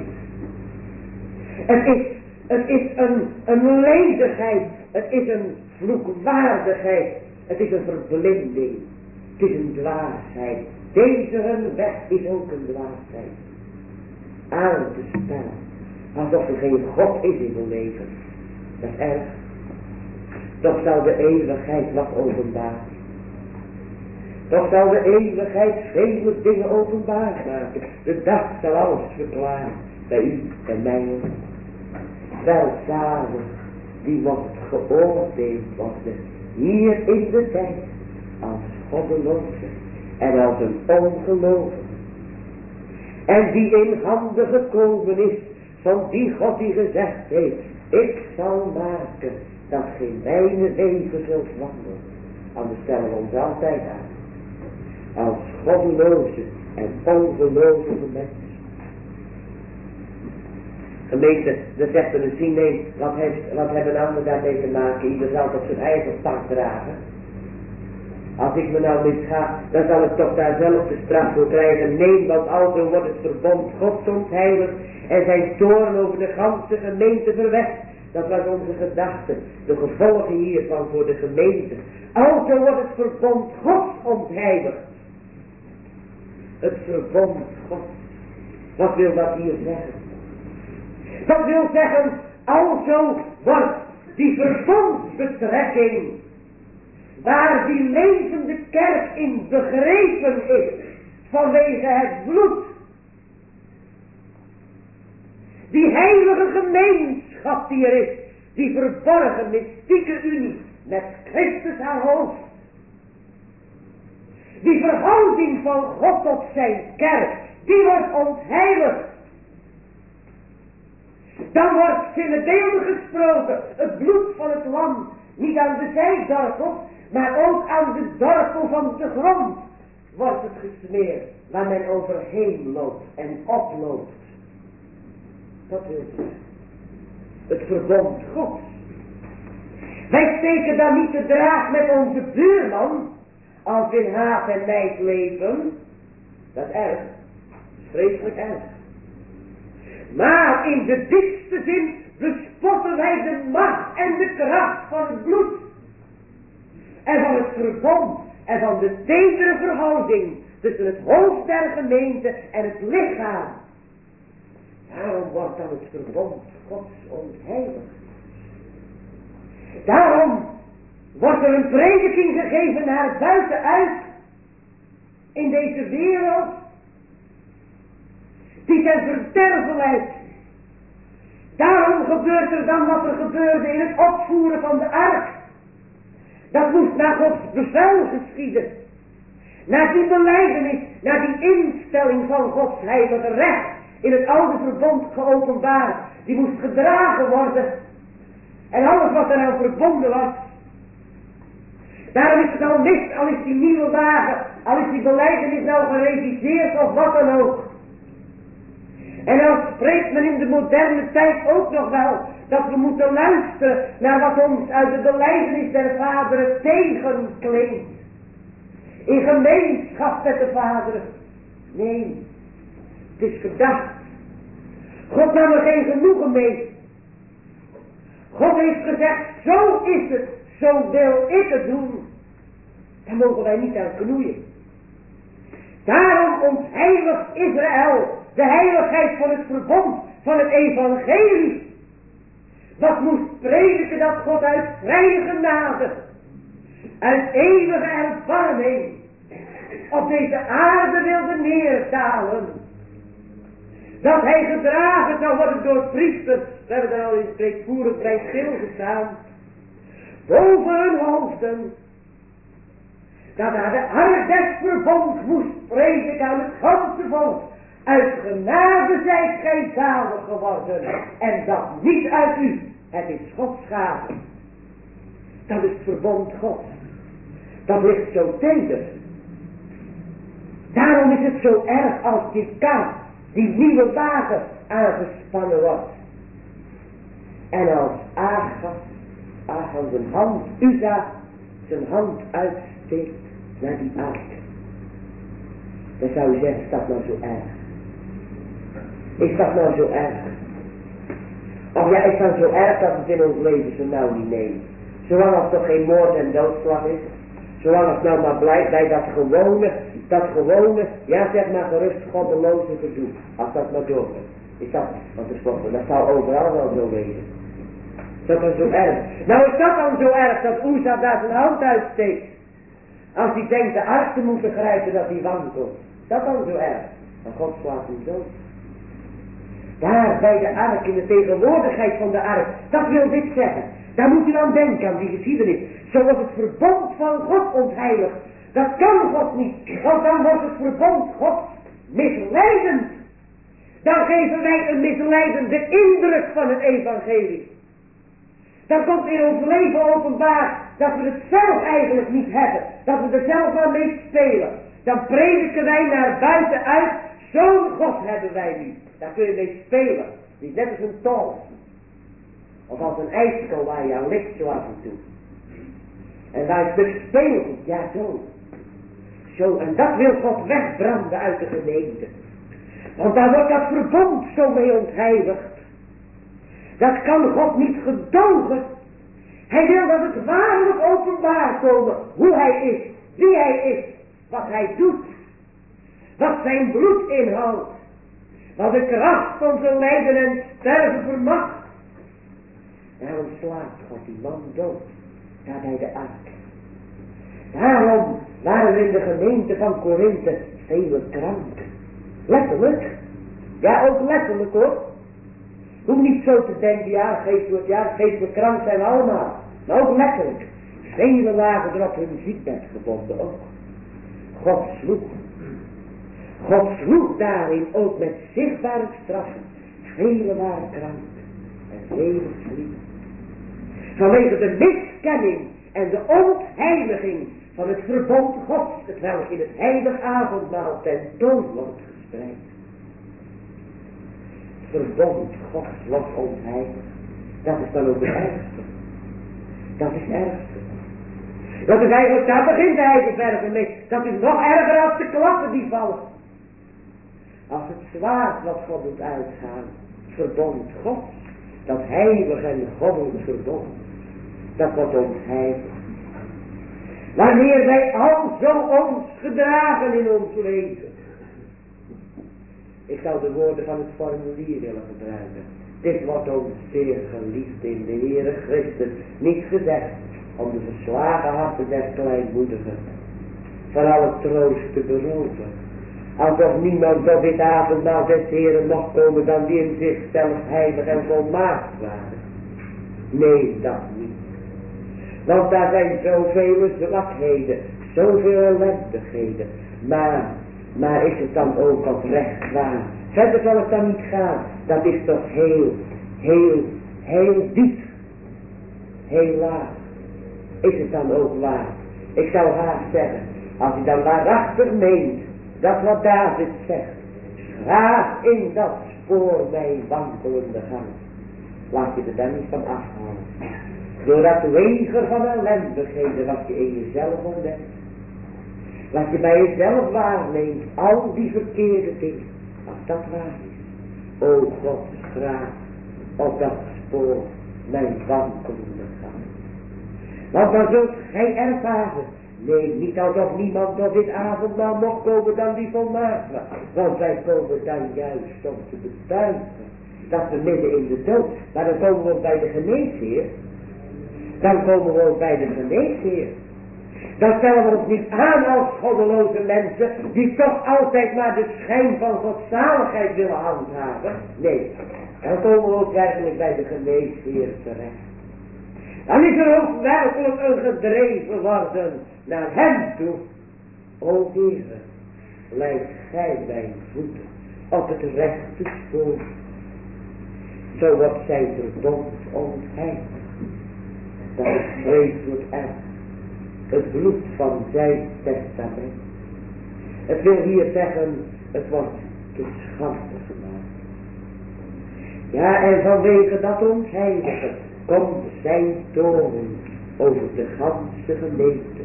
Het is een ledigheid. Het is een vloekwaardigheid. Het is een verblinding. Het is een dwaasheid. Deze hun weg is ook een dwaasheid. Aan te stellen. Alsof er geen God is in hun leven. Dat is erg. Toch zal de eeuwigheid wat openbaar. Toch zal de eeuwigheid vele dingen openbaar maken. De dag zal alles verklaren. Bij u en mij ook. Welzalig die mocht geoordeeld worden. Hier in de tijd. Als goddeloze. En als een ongelovige. En die in handen gekomen is van die God die gezegd heeft, ik zal maken dat geen mijne wegen zult wandelen. Anders stellen we ons altijd aan als goddeloze en ongelovige mensen. Gemeente, dat zegt er misschien, nee, wat hebben anderen daarmee te maken? Ieder zal op zijn eigen pak dragen. Als ik me nou misga, dan zal ik toch daar zelf de straf voor krijgen. Nee, want alzo wordt het verbond Gods ontheiligd en zijn toorn over de ganse gemeente verwekt. Dat was onze gedachte, de gevolgen hiervan voor de gemeente. Alzo wordt het verbond Gods ontheiligd. Het verbond Gods. Wat wil dat hier zeggen? Dat wil zeggen, alzo wordt die verbondsbetrekking, waar die levende kerk in begrepen is, vanwege het bloed, die heilige gemeenschap die er is, die verborgen mystieke unie met Christus haar hoofd, die verhouding van God tot zijn kerk, die wordt ontheiligd. Dan wordt zinnebeeldig gesproken, het bloed van het lam, niet aan de zijdorpels, maar ook aan de dorpel van de grond wordt het gesmeerd, waar men overheen loopt en oploopt. Dat wil zeggen, het verbond Gods. Wij steken dan niet de draad met onze buurman, als we in haat en nijd leven. Dat is erg, dat is vreselijk erg. Maar in de diepste zin bespotten wij de macht en de kracht van het bloed. En van het verbond en van de tedere verhouding tussen het hoofd der gemeente en het lichaam. Daarom wordt dan het verbond Gods ontheiligd. Daarom wordt er een prediking gegeven naar buitenuit in deze wereld, die ten verderve leidt. Daarom gebeurt er dan wat er gebeurde in het opvoeren van de ark. Dat moest naar Gods bevel geschieden. Naar die belijdenis, naar die instelling van Gods heilige recht in het oude verbond geopenbaard. Die moest gedragen worden. En alles wat eraan verbonden was. Daarom is het al mis, al is die nieuwe wagen, al is die belijdenis nou gereviseerd of wat dan ook. En dan spreekt men in de moderne tijd ook nog wel dat we moeten luisteren naar wat ons uit de belijdenis der vaderen tegenklinkt. In gemeenschap met de vaderen. Nee, het is verdacht. God nam er geen genoegen mee. God heeft gezegd, zo is het, zo wil ik het doen. Daar mogen wij niet aan knoeien. Daarom ontheiligt Israël de heiligheid van het verbond, van het evangelie. Wat moest prediken dat God uit vrije genade, uit eeuwige erbarming, op deze aarde wilde neerdalen. Dat hij gedragen zou worden door priesters, we hebben daar al in spreekvoerig bij stilgestaan, boven hun hoofden. Dat hij de ark des verbonds moest prediken aan het ganse volk. Uit genade zijt gij zalig geworden. En dat niet uit u. Het is Gods gave. Dat is het verbond Gods. Dat ligt zo teder. Daarom is het zo erg als die kar, die nieuwe wagen aangespannen wordt. En als Achan zijn hand, Uza zijn hand uitsteekt naar die ark. Dan zou je zeggen, is dat nou zo erg? Is dat nou zo erg? Of ja, is dat zo erg dat het in ons leven zo nou niet neemt? Zolang als toch geen moord en doodslag is. Zolang als nou maar blijft bij dat gewone, ja zeg maar gerust goddeloze gedoe. Als dat maar doorgaat. Is dat, want tenslotte, dat zal overal wel zo wezen. Is dat dan zo erg? Nou is dat dan zo erg dat Uza daar zijn hand uitsteekt. Als hij denkt de ark te moeten grijpen dat hij wankelt. Is dat dan zo erg? Maar God slaat hem zo. Daar bij de ark, in de tegenwoordigheid van de ark. Dat wil dit zeggen. Daar moet u aan denken, aan die geschiedenis. Zo wordt het verbond van God ontheiligd. Dat kan God niet. Want dan wordt het verbond God misleidend. Dan geven wij een misleidende indruk van het evangelie. Dan komt in ons leven openbaar dat we het zelf eigenlijk niet hebben. Dat we er zelf aan mee spelen. Dan prediken wij naar buiten uit. Zo'n God hebben wij nu. Daar kun je mee spelen. Die net als een tol. Of als een ijskool waar je aan ligt zo af en toe. En daar een stuk speelgoed. Ja, zo. Zo. En dat wil God wegbranden uit de gemeente. Want daar wordt dat verbond zo mee ontheiligd. Dat kan God niet gedogen. Hij wil dat het waarlijk openbaar komen. Hoe hij is. Wie hij is. Wat hij doet. Wat zijn bloed inhoudt. Wat de kracht van zijn lijden en sterven vermag. Daarom slaat God die man dood. Daar bij de ark. Daarom waren er in de gemeente van Korinthe vele kranken. Letterlijk. Ja, ook letterlijk hoor. Hoef niet zo te denken, ja, geestelijk krank zijn we allemaal. Maar ook letterlijk. Velen lagen er op hun ziekbed gebonden ook. God sloeg. God sloeg daarin ook met zichtbare straffen. Velen waren krank. En velen sliepen. Vanwege de miskenning en de ontheiliging van het verbond Gods, hetwelk in het heilige avondmaal ten dood wordt gespreid. Verbond Gods wordt ontheilig. Dat is dan ook het ergste. Dat is het ergste. Dat is eigenlijk, daar begint de heilige mee. Dat is nog erger als de klappen die vallen. Als het zwaard wat God doet uitgaan. Verbond Gods. Dat heilig en goddelijk verbond. Dat wordt ontheilig. Wanneer wij al zo ons gedragen in ons leven. Ik zou de woorden van het formulier willen gebruiken. Dit wordt ons zeer geliefd in de Heere Christus niet gezegd om de verslagen harten der kleinmoedigen van alle troost te beroven. Alsof niemand op dit avondmaal des Heeren mocht komen dan die in zichzelf heilig en volmaakt waren. Nee, dat niet. Want daar zijn zoveel zwakheden, zoveel ellendigheden. Maar is het dan ook oprecht waar? Verder zal het dan niet gaan. Dat is toch heel diep. Heel laag. Is het dan ook waar? Ik zou haast zeggen, als je dan waarachtig meent, dat wat David zegt, graag in dat spoor mijn wankelende gang. Laat je er dan niet van afhalen. Door dat leger van ellendigheden wat je in jezelf ontdekt. Wat je bij jezelf waarneemt, al die verkeerde dingen, als dat waar is. O God, graag op dat spoor mijn wankelende gang. Want dan zult gij ervaren, nee, niet alsof niemand op dit avondmaal mocht komen dan die volmaakt was. Want wij komen dan juist om te betuigen dat we midden in de dood, maar dan komen we ook bij de geneesheer. Dan komen we ook bij de geneesheer. Dan stellen we ons niet aan als goddeloze mensen die toch altijd maar de schijn van godzaligheid willen handhaven. Nee, dan komen we ook werkelijk bij de geneesheer terecht. Dan is er ook werkelijk een gedreven worden naar hem toe. O Heere, leid gij mijn voeten op het rechte spoor. Zo wordt zijn verbond ontheiligd. Dat is vreselijk erg. Het bloed van zijn testament. Het wil hier zeggen, het wordt te schande gemaakt. Ja, en vanwege dat ontheilige komt zijn toorn over de ganse gemeente.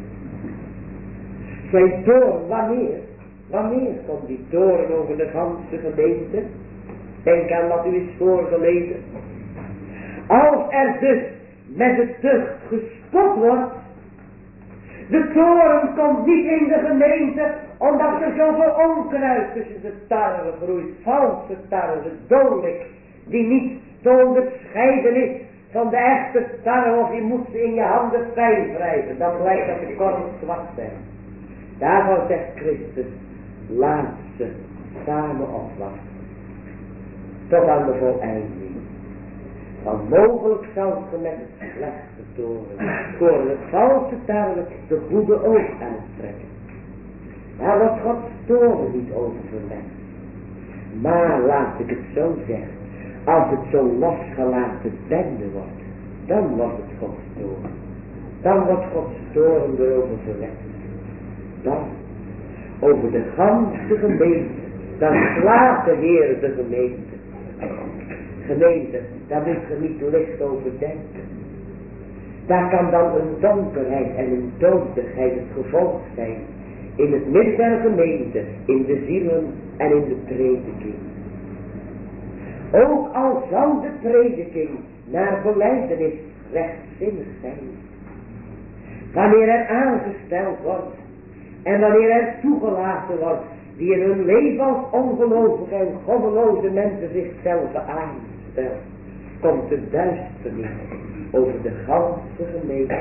Zijn toorn, wanneer? Wanneer komt die toorn over de ganse gemeente? Denk aan wat u is voorgelezen. Als er dus met de tucht gespot wordt. De toorn komt niet in de gemeente, omdat er zoveel onkruid tussen de tarwe groeit. Valse tarwe, dodelijk, die niet te onderscheiden is van de echte tarwe, of je moet ze in je handen fijn wrijven. Dan blijkt dat de korrels zwak zijn. Daarvan zegt Christus, laat ze samen opwachten. Tot aan de voleinding. Want mogelijk zal ze met het slechte toren het valse tarwe de goede ook uittrekken. Daar wordt Gods toren niet over verlegd. Maar laat ik het zo zeggen. Als het zo'n losgelaten bende wordt. Dan wordt het Gods toorn. Dan wordt Gods toorn erover verwekt. Dan. Over de ganse gemeente. Dan slaat de Heer de gemeente. Gemeente. Daar moet je niet licht over denken. Daar kan dan een donkerheid en een dodigheid het gevolg zijn. In het midden der gemeente, in de zielen en in de prediking. Ook al zou de prediking naar belijdenis rechtzinnig zijn. Wanneer er aangesteld wordt en wanneer er toegelaten wordt die in hun leven als ongelovige en goddeloze mensen zichzelf aanstelt, komt de duisternis over de ganse gemeente.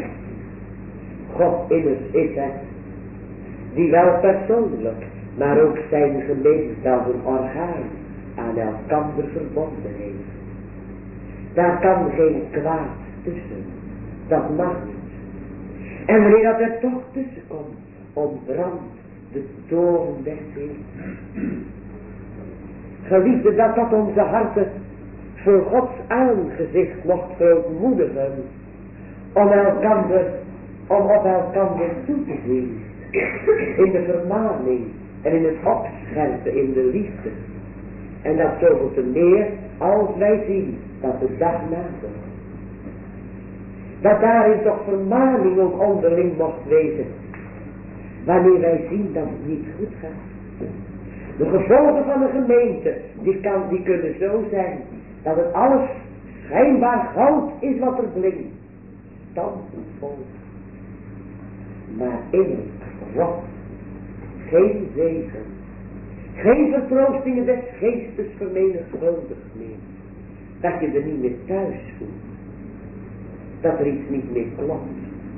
God immers is het, die wel persoonlijk, maar ook zijn gemeente als een orgaan aan elkander verbonden heeft. Daar kan geen kwaad tussen, dat mag niet. En wanneer dat er toch tussen komt, ontbrandt de toorn des Heeren. Geliefde, dat onze harten voor Gods aangezicht mocht verootmoedigen, om op elkander toe te zien, in de vermaning en in het opscherpen in de liefde. En dat zoveel te meer als wij zien dat de dag nadert. Dat daarin toch vermaning ook onderling mocht wezen, wanneer wij zien dat het niet goed gaat. De gevolgen van de gemeente, die kunnen zo zijn, dat het alles schijnbaar goud is wat er blinkt. Standvol. Maar innerlijk rot. Geen zegen. Geen vertroostingen des geestes vermenigvuldigd meer. Dat je er niet meer thuis voelt. Dat er iets niet meer klopt.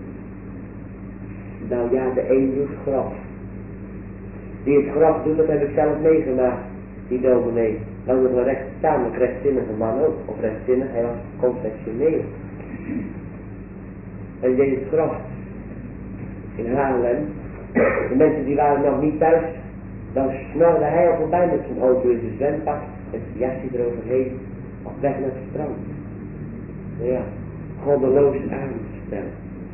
Nou ja, de een doet graf. Die het graf doet, dat heb ik zelf meegemaakt. Die dominee. Dan was een tamelijk rechtzinnige man ook. Of rechtzinnig, hij was confessioneel. En die deed het graf. In Haarlem. De mensen die waren nog niet thuis. Dan snorde hij al voorbij met zijn auto in zijn zwempak. Met zijn jasje eroverheen. Op weg naar het strand. Ja, goddeloos aanstellen.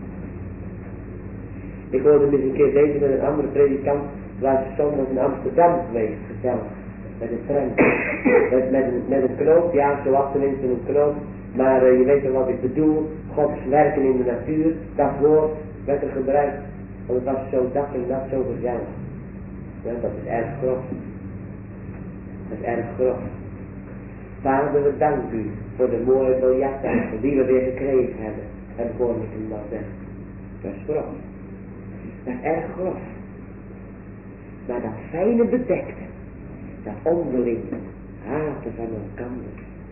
Ik hoorde hem eens een keer bezig met een andere predikant. Waar ze zondag in Amsterdam geweest, gezellig. Met een tram. Met een knoop, ja, zo was tenminste een knoop. Maar je weet wel wat ik bedoel. Gods werken in de natuur, dat woord werd er gebruikt. Want het was zo dag en nacht zo gezellig. Ja, dat is erg grof. Dat is erg grof. Vader, we danken u voor de mooie biljarttafel die we weer gekregen hebben. En voor ik hem dan zeg. Dat is grof. Dat is erg grof. Maar dat fijne bedekte, dat onderling haten van elkaar.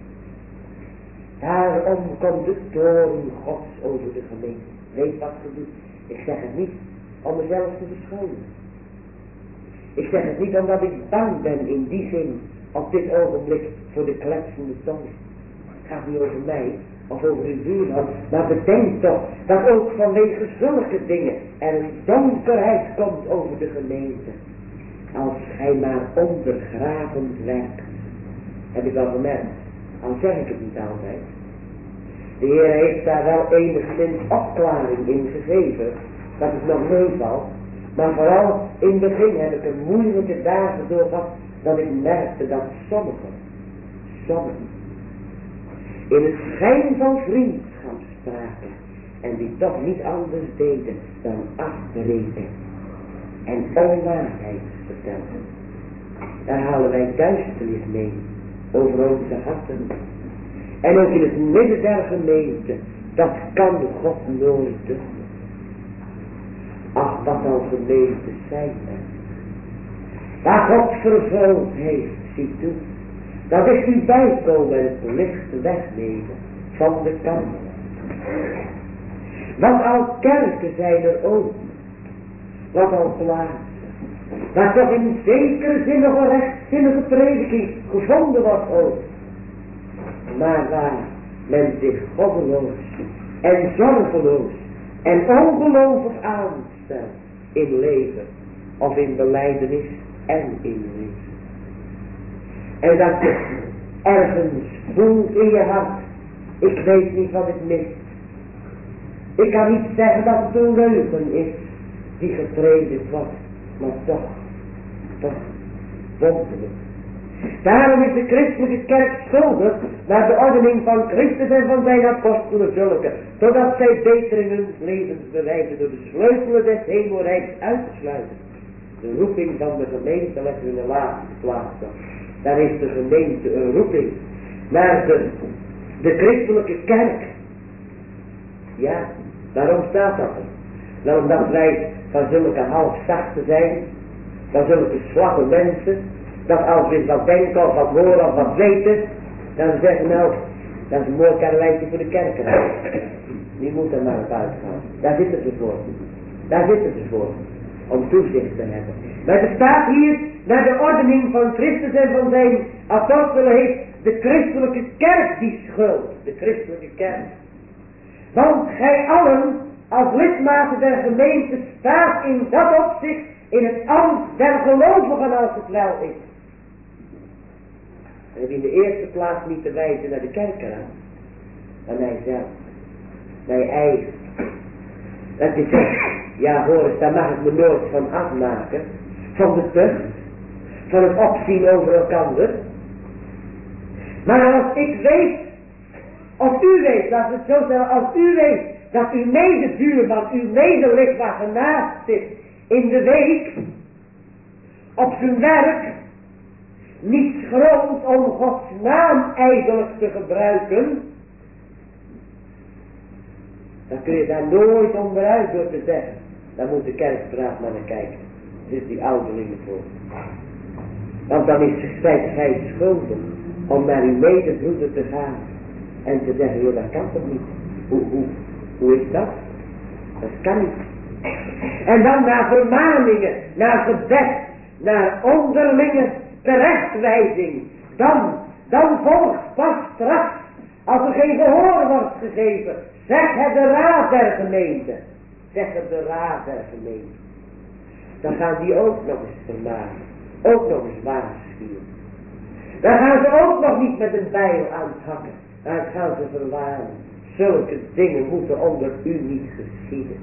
Daarom komt de toorn Gods over de gemeente. Weet wat ze doet. Ik zeg het niet om mezelf te verschonen. Ik zeg het niet omdat ik bang ben in die zin op dit ogenblik voor de kletsende tong. Het gaat niet over mij of over uw buurman. Maar bedenk toch dat ook vanwege zulke dingen er een donkerheid komt over de gemeente. Als hij maar ondergravend werkt. Heb ik al gemerkt. Al zeg ik het niet altijd. De Heer heeft daar wel enigszins opklaring in gegeven. Dat het nog meevalt. Maar vooral in het begin heb ik een moeilijke dagen doorgehad. Dat ik merkte dat sommigen in het schijn van vriendschap spraken. En die toch niet anders deden dan afbreken. En onwaarheid vertelden. Daar halen wij duisternis mee. Over onze harten. En ook in het midden der gemeente. Dat kan God nooit doen. Ach, wat al gemeentes zijn er. Waar God vervuld heeft, ziet toe. Dat is u bijkomen en het licht wegnemen van de kant. Wat al kerken zijn er ook. Wat al plaatsen. Waar toch in zekere zin nog een rechtzinnige prediking gevonden wordt ook. Maar waar men zich goddeloos en zorgeloos en ongelovig aanstelt in leven of in belijdenis en in leven. En dat je ergens voelt in je hart, ik weet niet wat ik mis. Ik kan niet zeggen dat het een leugen is die gepredikt wordt, maar toch wonderlijk. Daarom is de christelijke kerk schuldig naar de ordening van Christus en van zijn apostelen zulke, totdat zij beter in hun levens bewijzen door de sleutelen des hemelrijks uit te sluiten. De roeping van de gemeente, let u in de laatste plaats op. Daar heeft de gemeente een roeping naar de christelijke kerk. Ja, waarom staat dat er? Nou, omdat wij van zulke halfzachte zijn, van zulke zwakke mensen, dat als we wat denken of wat horen of wat weten, dan zeggen nou, dat is een mooi karrewijntje voor de kerken. Die moet er maar op uitgaan. Daar zitten ze voor. Daar zitten ze voor. Om toezicht te hebben. Maar er staat hier, naar de ordening van Christus en van zijn apostelen heeft de christelijke kerk die schuld. De christelijke kerk. Want gij allen, als lidmaten der gemeente, staat in dat opzicht in het ambt der gelovigen als het wel is. En in de eerste plaats niet te wijzen naar de kerkeraad, maar naar jezelf, naar je eigen. Dat je zegt, ja hoor eens, daar mag ik me nooit van afmaken, van de tucht, van het opzien over elkander. Maar als ik weet, of u weet, laat het zo zeggen, als u weet dat uw medebuurman, uw medelid waar genaast zit in de week, op zijn werk, niet schroomt om Gods naam ijdelijk te gebruiken, dan kun je daar nooit onderuit door te zeggen. Dan moet de kerkstraat maar naar kijken. Dus die ouderlingen voor. Want dan is gij schuldig om naar uw medebroeder te gaan en te zeggen, joh, dat kan toch niet? Hoe is dat? Dat kan niet. En dan naar vermaningen, naar gebed, naar onderlinge terechtwijzing. Dan volgt pas straks, als er geen gehoor wordt gegeven, zeg het de raad der gemeente. Zeg het de raad der gemeente. Dan gaan die ook nog eens vermanen. Ook nog eens waarschuwen. Dan gaan ze ook nog niet met een bijl aan het hakken. Dan gaan ze verwarnen. Zulke dingen moeten onder u niet geschieden.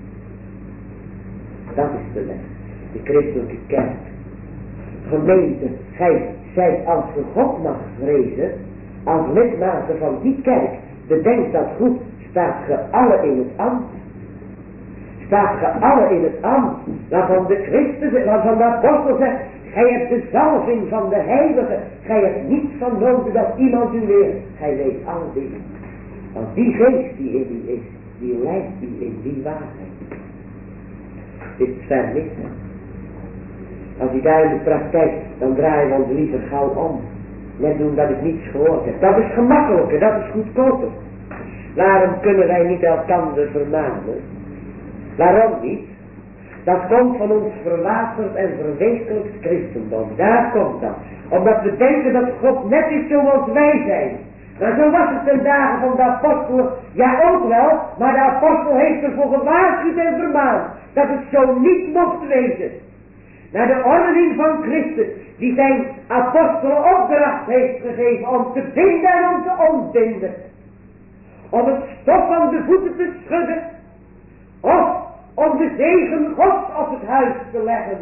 Dat is de les. De christelijke kerk. Gemeente, gij zijt als ge God mag vrezen, als lidmaten van die kerk, bedenk dat goed, staat ge alle in het ambt. Staat ge alle in het ambt, waarvan de Christus, waarvan de apostel zegt, gij hebt de zalving van de heilige, gij hebt niets van nodig dat iemand u leert, gij weet alle dingen. Want die geest die in u is, die leidt u in die waarheid. Dit is ver niet, hè. Als je daar in de praktijk, dan draaien we ons liever gauw om. Net doen dat ik niets gehoord heb. Dat is gemakkelijker, dat is goedkoper. Waarom kunnen wij niet elkander vermanen? Waarom niet? Dat komt van ons verwaterd en verwezenlijkt christendom. Daar komt dat. Omdat we denken dat God net is zoals wij zijn. Maar zo was het ten dagen van de apostel. Ja ook wel, maar de apostel heeft ervoor gewaarschuwd en vermaand. Dat het zo niet mocht wezen. Naar de ordening van Christus, die zijn apostelen opdracht heeft gegeven om te binden en om te ontbinden. Om het stof van de voeten te schudden. Of om de zegen Gods op het huis te leggen.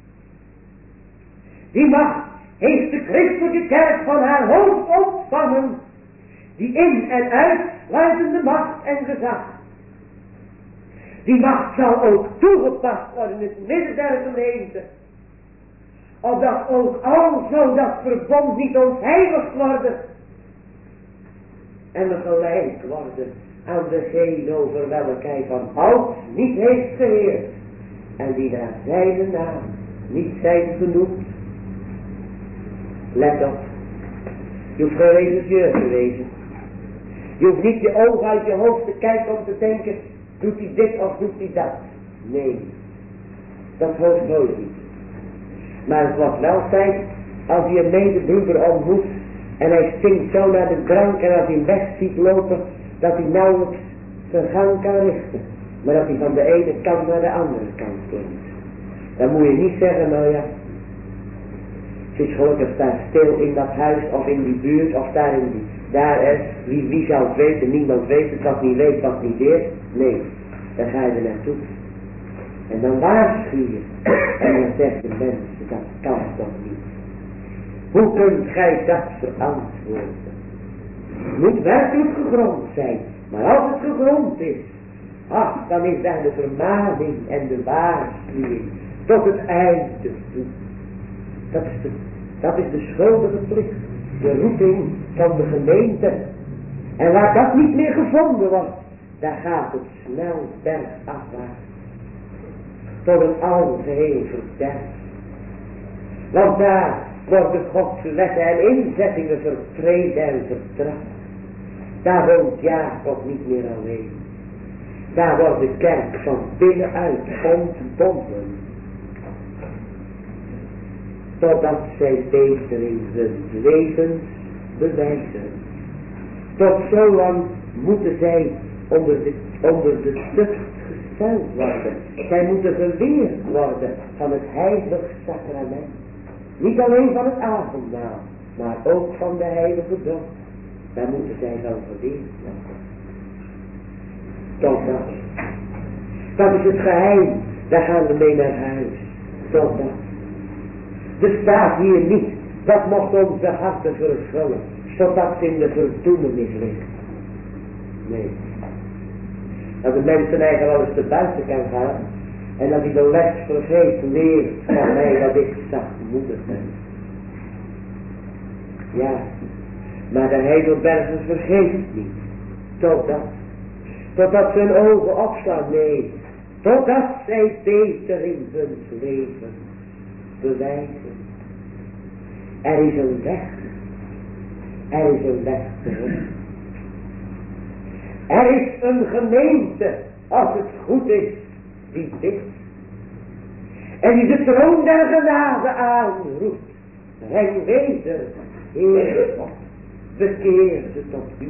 Die macht heeft de christelijke kerk van haar hoofd ontvangen. Die in en uitsluitende macht en gezag. Die macht zal ook toegepast worden in het midden der gemeente. Opdat ook alzo dat verbond niet ontheiligd worden. En we gelijk worden aan degene over welke hij van ouds niet heeft geheerd. En die naar zijn naam niet zijn genoemd. Let op. Je hoeft geen religieus te wezen. Je hoeft niet je ogen uit je hoofd te kijken om te denken, doet hij dit of doet hij dat. Nee, dat hoeft nooit niet. Maar het was wel tijd, als je een medebroeder ontmoet en hij stinkt zo naar de drank en als hij hem weg ziet lopen, dat hij nauwelijks zijn gang kan richten. Maar dat hij van de ene kant naar de andere kant komt. Dan moet je niet zeggen, nou ja, Zit gelukkig daar stil in dat huis of in die buurt of daar in die, daar, wie zou het weten, niemand weet het, wat niet weet, wat niet deert. Nee, dan ga je er naartoe. En dan waarschuw je. En dan zegt de mensen, dat kan toch niet. Hoe kunt gij dat verantwoorden? Het moet werkelijk gegrond zijn. Maar als het gegrond is, dan is daar de vermaning en de waarschuwing tot het einde toe. Dat is de schuldige plicht, de roeping van de gemeente. En waar dat niet meer gevonden wordt, daar gaat het snel bergafwaarts. Tot een algeheel verderf. Want daar worden Gods wetten en inzettingen vertreden en vertrapt. Daar woont Jacob niet meer alleen. Daar wordt de kerk van binnenuit ontbonden. Totdat zij beter in hun levens bewijzen. Tot zolang moeten zij onder de tucht gesteld worden. Zij moeten geleerd worden van het heilige sacrament. Niet alleen van het avondmaal, maar ook van de heilige doop. Daar moeten zij van geleerd worden. Totdat. Dat is het geheim. Daar gaan we mee naar huis. Totdat. Er staat hier niet. Dat mocht onze harten vervullen. Totdat ze in de verdoemenis liggen. Nee. Dat de mensen eigenlijk wel eens te buiten kan gaan. En dat hij de les vergeet leert van mij dat ik zachtmoedig ben. Ja. Maar de Heidelbergers vergeet niet. Totdat zijn ogen opslaan. Nee. Totdat zij beter in hun leven bewijzen. Er is een weg. Er is een weg terug. Er is een gemeente, als het goed is, die bidt. En die de troon der genade aanroept. Breng weder, Heer God, bekeer ze tot u.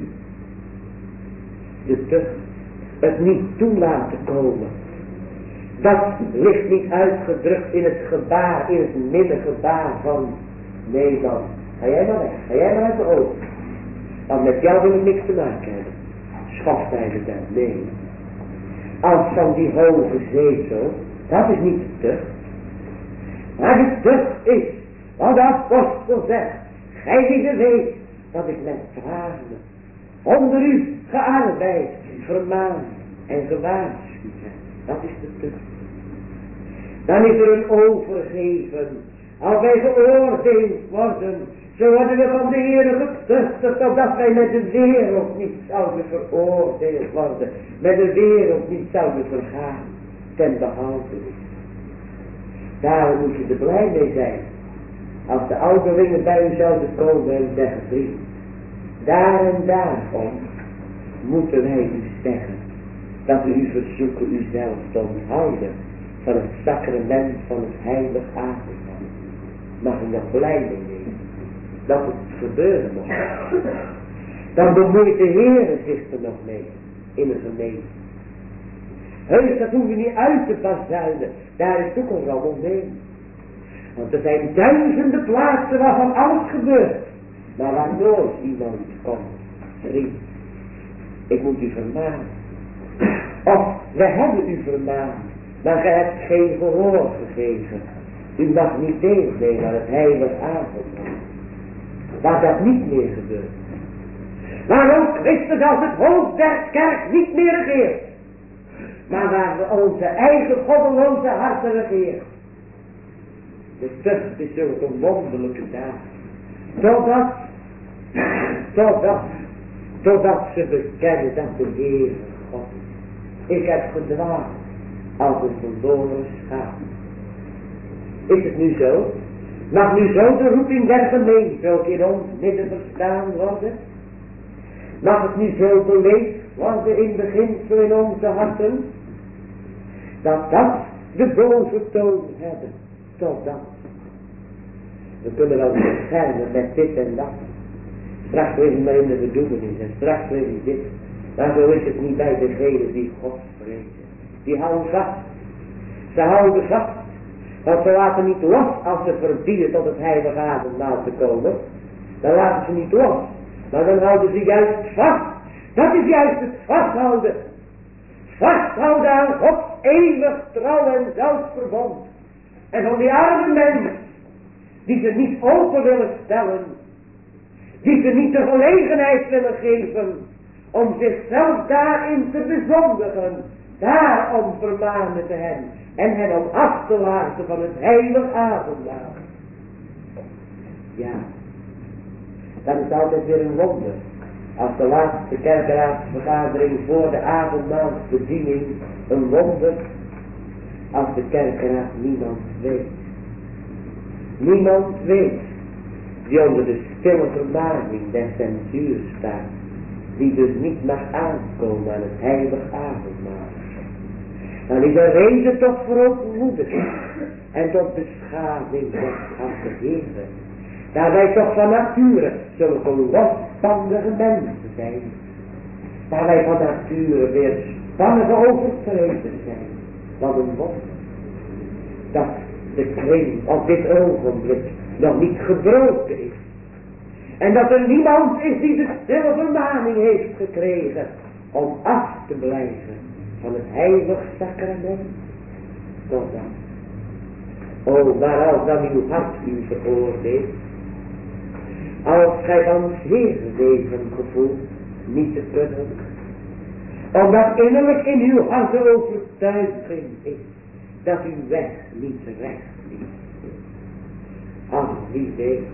De tucht, het niet toelaten komen. Dat ligt niet uitgedrukt in het gebaar, in het middengebaar van nee dan. Ga jij maar weg, ga jij maar uit de ogen. Want met jou wil ik niks te maken hebben. Schoft hij het dan, nee. Als van die hoge zetel, dat is niet de tucht. Maar de tucht is, wat de apostel zegt, gij die de weet, dat ik met tranen onder u gearbeid, vermaand en gewaarschuwd heb. Dat is de tucht. Dan is er een overgeven. Als wij geoordeeld worden, zo worden we van de Heer getuchtigd, totdat wij met de wereld niet zouden veroordeeld worden. Met de wereld niet zouden vergaan, ten behoud. Daar moet je er blij mee zijn. Als de ouderlingen bij u zouden komen en zeggen, vriend, daar en daarom moeten wij u zeggen, dat we u verzoeken uzelf te onthouden van het sacrament van het heilig avondmaal. Mag u nog blij mee wezen dat het gebeuren mag. Dan bemoeit de Heer zich er nog mee in een gemeente. Heus, dat hoef je niet uit te bazuinen. Daar is ook een rommel mee. Want er zijn duizenden plaatsen waarvan alles gebeurt. Maar waar nooit iemand komt. Vriend, ik moet u vermanen. Of we hebben u vermaand, maar gij hebt geen gehoor gegeven. U mag niet deelnemen aan het heilige avondmaal. Waar dat niet meer gebeurt. Maar ook Christus als het hoofd der kerk niet meer regeert. Maar waar we onze eigen goddeloze harten regeren. De tucht is zulke wonderlijke daad. Totdat ze bekennen dat de Heer God is. Ik heb gedwaald als een verloren schaap. Is het nu zo? Mag nu zo de roeping der gemeente ook in ons midden verstaan worden? Mag het nu zo beleefd worden in beginsel in onze harten? Dat de boze toon hebben. Totdat. We kunnen wel beschermen met dit en dat. Straks leven maar in de verdoemenis en straks leven dit. Maar zo is het niet bij degenen die God vrezen. Die houden vast. Ze houden vast. Want ze laten niet los als ze verbieden tot het heilige avondmaal te komen. Dan laten ze niet los. Maar dan houden ze juist vast. Dat is juist het vasthouden. Vasthouden aan Gods eeuwig trouw en zelfverbond. En van die arme mensen, die ze niet open willen stellen. Die ze niet de gelegenheid willen geven om zichzelf daarin te bezondigen. Daarom vermanen te hen. En hen om af te laten van het heilige avondmaal. Ja. Dat is altijd weer een wonder. Als de laatste kerkeraadsvergadering voor de avondmaalsbediening een wonder. Als de kerkeraad niemand weet. Niemand weet. Die onder de stille vermaning der censuur staat. Die dus niet mag aankomen aan het heilige avondmaal. Dan is er reden tot verootmoediging. En tot beschaving van de Heer. Daar wij toch van nature zulke losbandige mensen zijn. Daar wij van nature weer spannige overtreden zijn. Wat een wonder. Dat de kring op dit ogenblik nog niet gebroken is. En dat er niemand is die de stille vermaning heeft gekregen om af te blijven van het heilig sacrament. Tot dan. O, maar als dan uw hart u veroordeelt, als gij dan zeer leven gevoelt niet te kunnen, omdat innerlijk in uw hart de overtuiging is dat uw weg niet recht is. Ach, wie weet,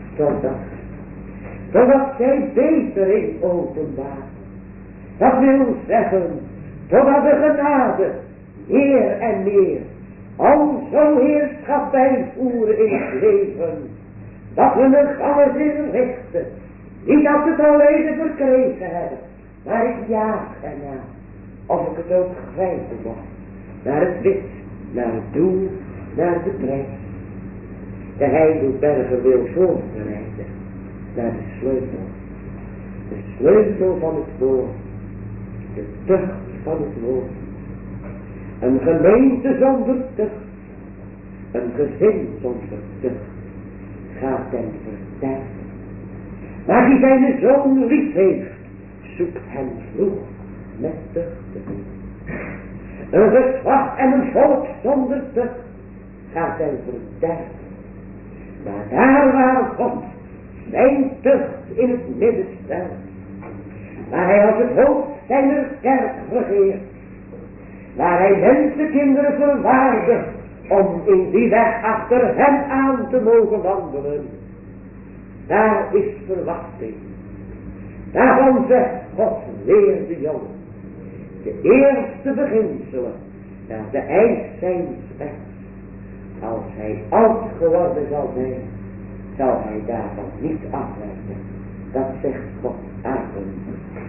totdat zij beter is openbaar. Dat wil zeggen, totdat de genade meer en meer al zo heerschap bijvoeren in het leven, dat we het alles inrichten. Niet dat we het alleen verkregen hebben, maar ik jaag ernaar. Of ik het ook grijpen mag. Naar het wit, naar het doel, naar de prijs. De Heidelberger wil voorbereiden naar de sleutel. De sleutel van het woord. De tucht van het woord. Een gemeente zonder tucht. Een gezin zonder tucht. Gaat ten verderf. Maar die zijn zoon lief heeft, zoekt hem vroeg met tucht. Een geslacht en een volk zonder tucht gaat ten verderf. Maar daar waar God zijn tucht in het midden stelt, waar hij als het hoofd zijner kerk regeert, waar hij mensenkinderen verwaardigt om in die weg achter hem aan te mogen wandelen, daar is verwachting. Daarvan zegt God, leer de jongen, de eerste beginselen, naar de eind zijn weg. Als hij oud geworden zal zijn, zal hij daarvan niet afwijken. Dat zegt God. Amen.